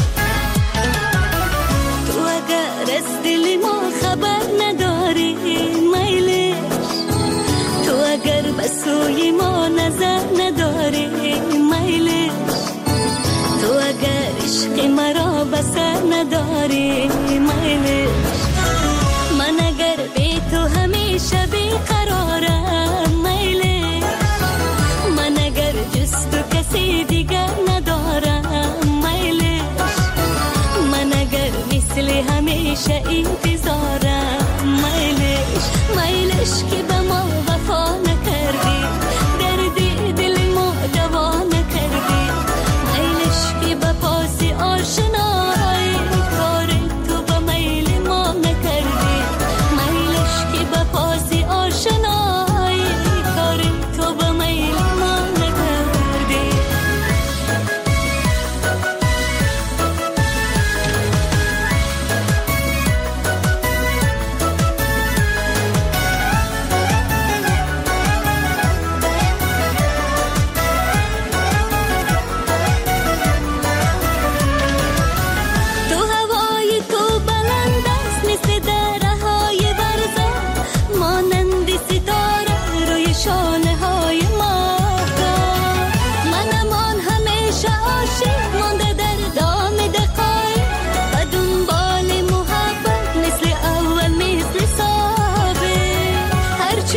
سوی ما نظر نداری میلش، تو اگر عشق مرا بسر نداری میلش، من اگر بی تو همیشه بیقرارم میلش، من اگر جز تو کسی دیگر ندارم میلش، من اگر مثل همیشه انتظارم میلش، میلش که به ما وفا نکردی، دردی دل ما دوا نکردی، میلش که به پاس آشنایی کار تو به میل ما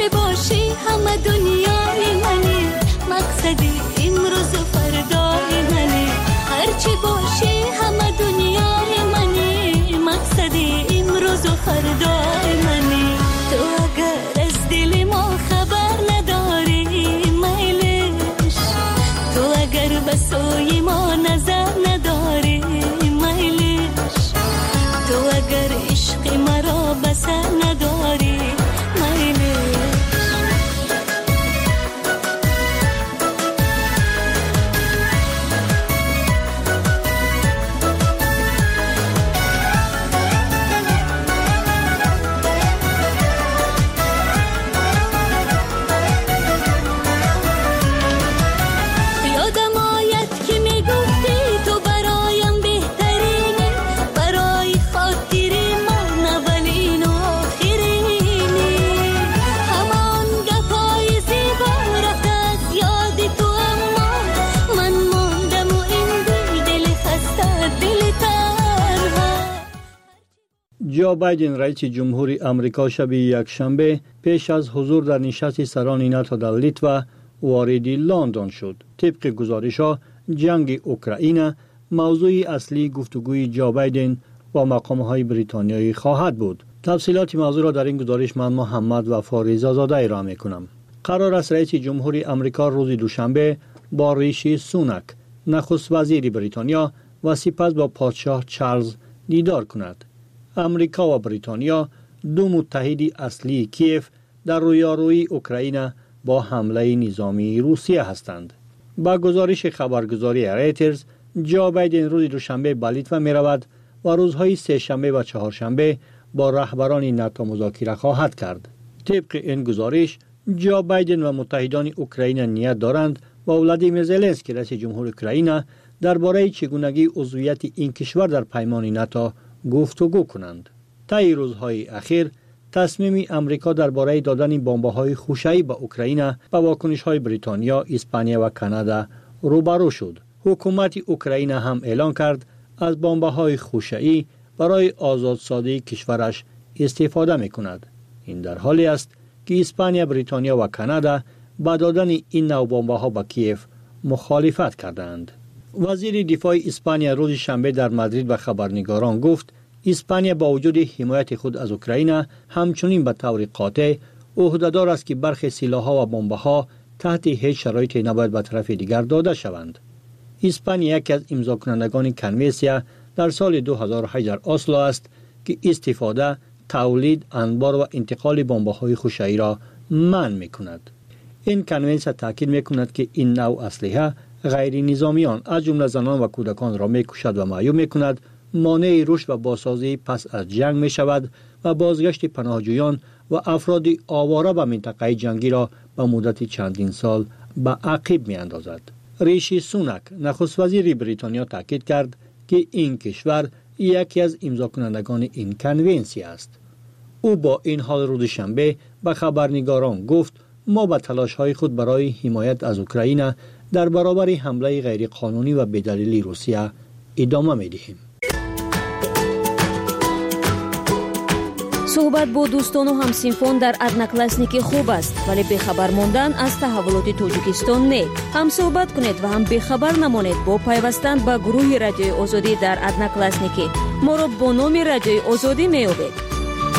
باشی همه دنیای منی مقصدی امروز و فردای منی هرچی باشی همه دنیای منی مقصدی امروز و فردای منی تو اگر از دل ما خبر نداری میلش تو اگر به سوی ما نظر نداری میلش تو اگر عشق مرا بسر نداری میلش جو بایدن رئیس جمهوری آمریکا شب یکشنبه پیش از حضور در نشست سران ناتو در لیتوا وارد لندن شد. طبق گزارش‌ها جنگ اوکراین موضوع اصلی گفتگوی جو بایدن و مقام‌های بریتانیایی خواهد بود. تفصیلات موضوع را در این گزارش من محمد وفا رضازاده ارائه می‌کنم. قرار است رئیس جمهوری آمریکا روز دوشنبه با ریشی سوناک نخست وزیر بریتانیا و سپس با پادشاه چارلز دیدار کند. امریکا و بریتانیا دو متحد اصلی کیف در رویارویی اوکراین با حمله نظامی روسیه هستند. با گزارش خبرگزاری رایترز جو بایدن روز دوشنبه به لیتوا می رود و روزهای سه شنبه و چهارشنبه با رهبران ناتو مذاکره خواهد کرد. طبق این گزارش جو بایدن و متحدان اوکراین نیت دارند و ولادیمیر زلنسکی رئیس جمهور اوکراین درباره چگونگی عضویت این کشور در پیمان ناتو گفتگو کنند. طی روزهای اخیر تصمیم امریکا درباره دادن بمب‌های خوشایی به اوکراین و واکنش‌های بریتانیا، اسپانیا و کانادا روبرو شد. حکومت اوکراین هم اعلام کرد از بمب‌های خوشایی برای آزادسازی کشورش استفاده می‌کند. این در حالی است که اسپانیا، بریتانیا و کانادا با دادن این نوع بمب‌ها به کیف مخالفت کردند. وزیر دفاع اسپانیا روز شنبه در مادرید به خبرنگاران گفت اسپانیا با وجود حمایت خود از اوکراین همچنین به طور قاطع عهده‌دار است که برخی سلاح‌ها و بمب‌ها تحت هیچ شرایطی نباید به طرف دیگر داده شوند. اسپانیا یکی از امضاکنندگان کنوانسیون در سال دو هزار و هشت در اسلو است که استفاده، تولید، انبار و انتقال بمب‌های خوشایی را منع می‌کند. این کنوانسیون تاکید می‌کند که این نوع اسلحه غیر نظامیان از جمله زنان و کودکان را می‌کشد و معیوب می‌کند، مانع رشد و بازسازی پس از جنگ می‌شود و بازگشت پناهجویان و افراد آواره به منطقه جنگی را به مدت چندین سال به عقب می‌اندازد. ریشی سوناک نخست وزیر بریتانیا تاکید کرد که این کشور یکی از امضاکنندگان این کنوانسیون است. او با این حال روز شنبه به خبرنگاران گفت ما به تلاش‌های خود برای حمایت از اوکراین در برابر حمله غیرقانونی و بی‌دلیل روسیه ادامه می‌دهیم. صحبت با دوستان و همسینفون در ادناکلاسنیکی خوب است، ولی بخبر موندن از تحولات توجیکستان نه. هم صحبت کنید و هم بخبر نمانید با پیوستن به گروه رادیوی آزادی در ادناکلاسنیکی. ما را با نام رادیوی آزادی می‌یابید.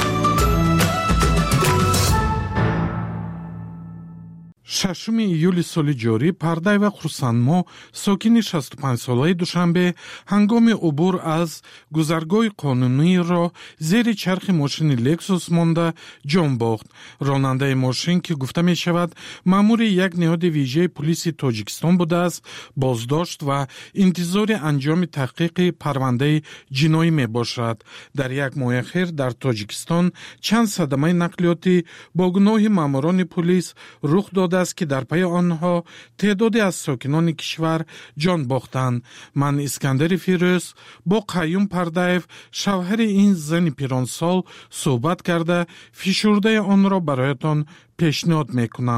ششم ایولی سال جاری پردای و خورسندمو ساکن شصت و پنج ساله دوشنبه هنگام عبور از گذرگاه قانونی را زیر چرخ ماشین لکسوس مانده جان باخت. راننده ماشین که گفته می شود مأمور یک نهاد ویژه پلیس تاجیکستان بوده است بازداشت و انتظار انجام تحقیق پرونده جنایی می باشد. در یک ماه اخیر در تاجیکستان چند صدمه نقلیاتی با گناه ماموران پلیس رخ داده است که در پی آنها تعدادی از ساکنان کشور جان باختند. من اسکندر فیروز با قیوم پردایف شوهر این زن پیرانسال صحبت کرده فشرده آن را برایتان پیشنهاد میکنم.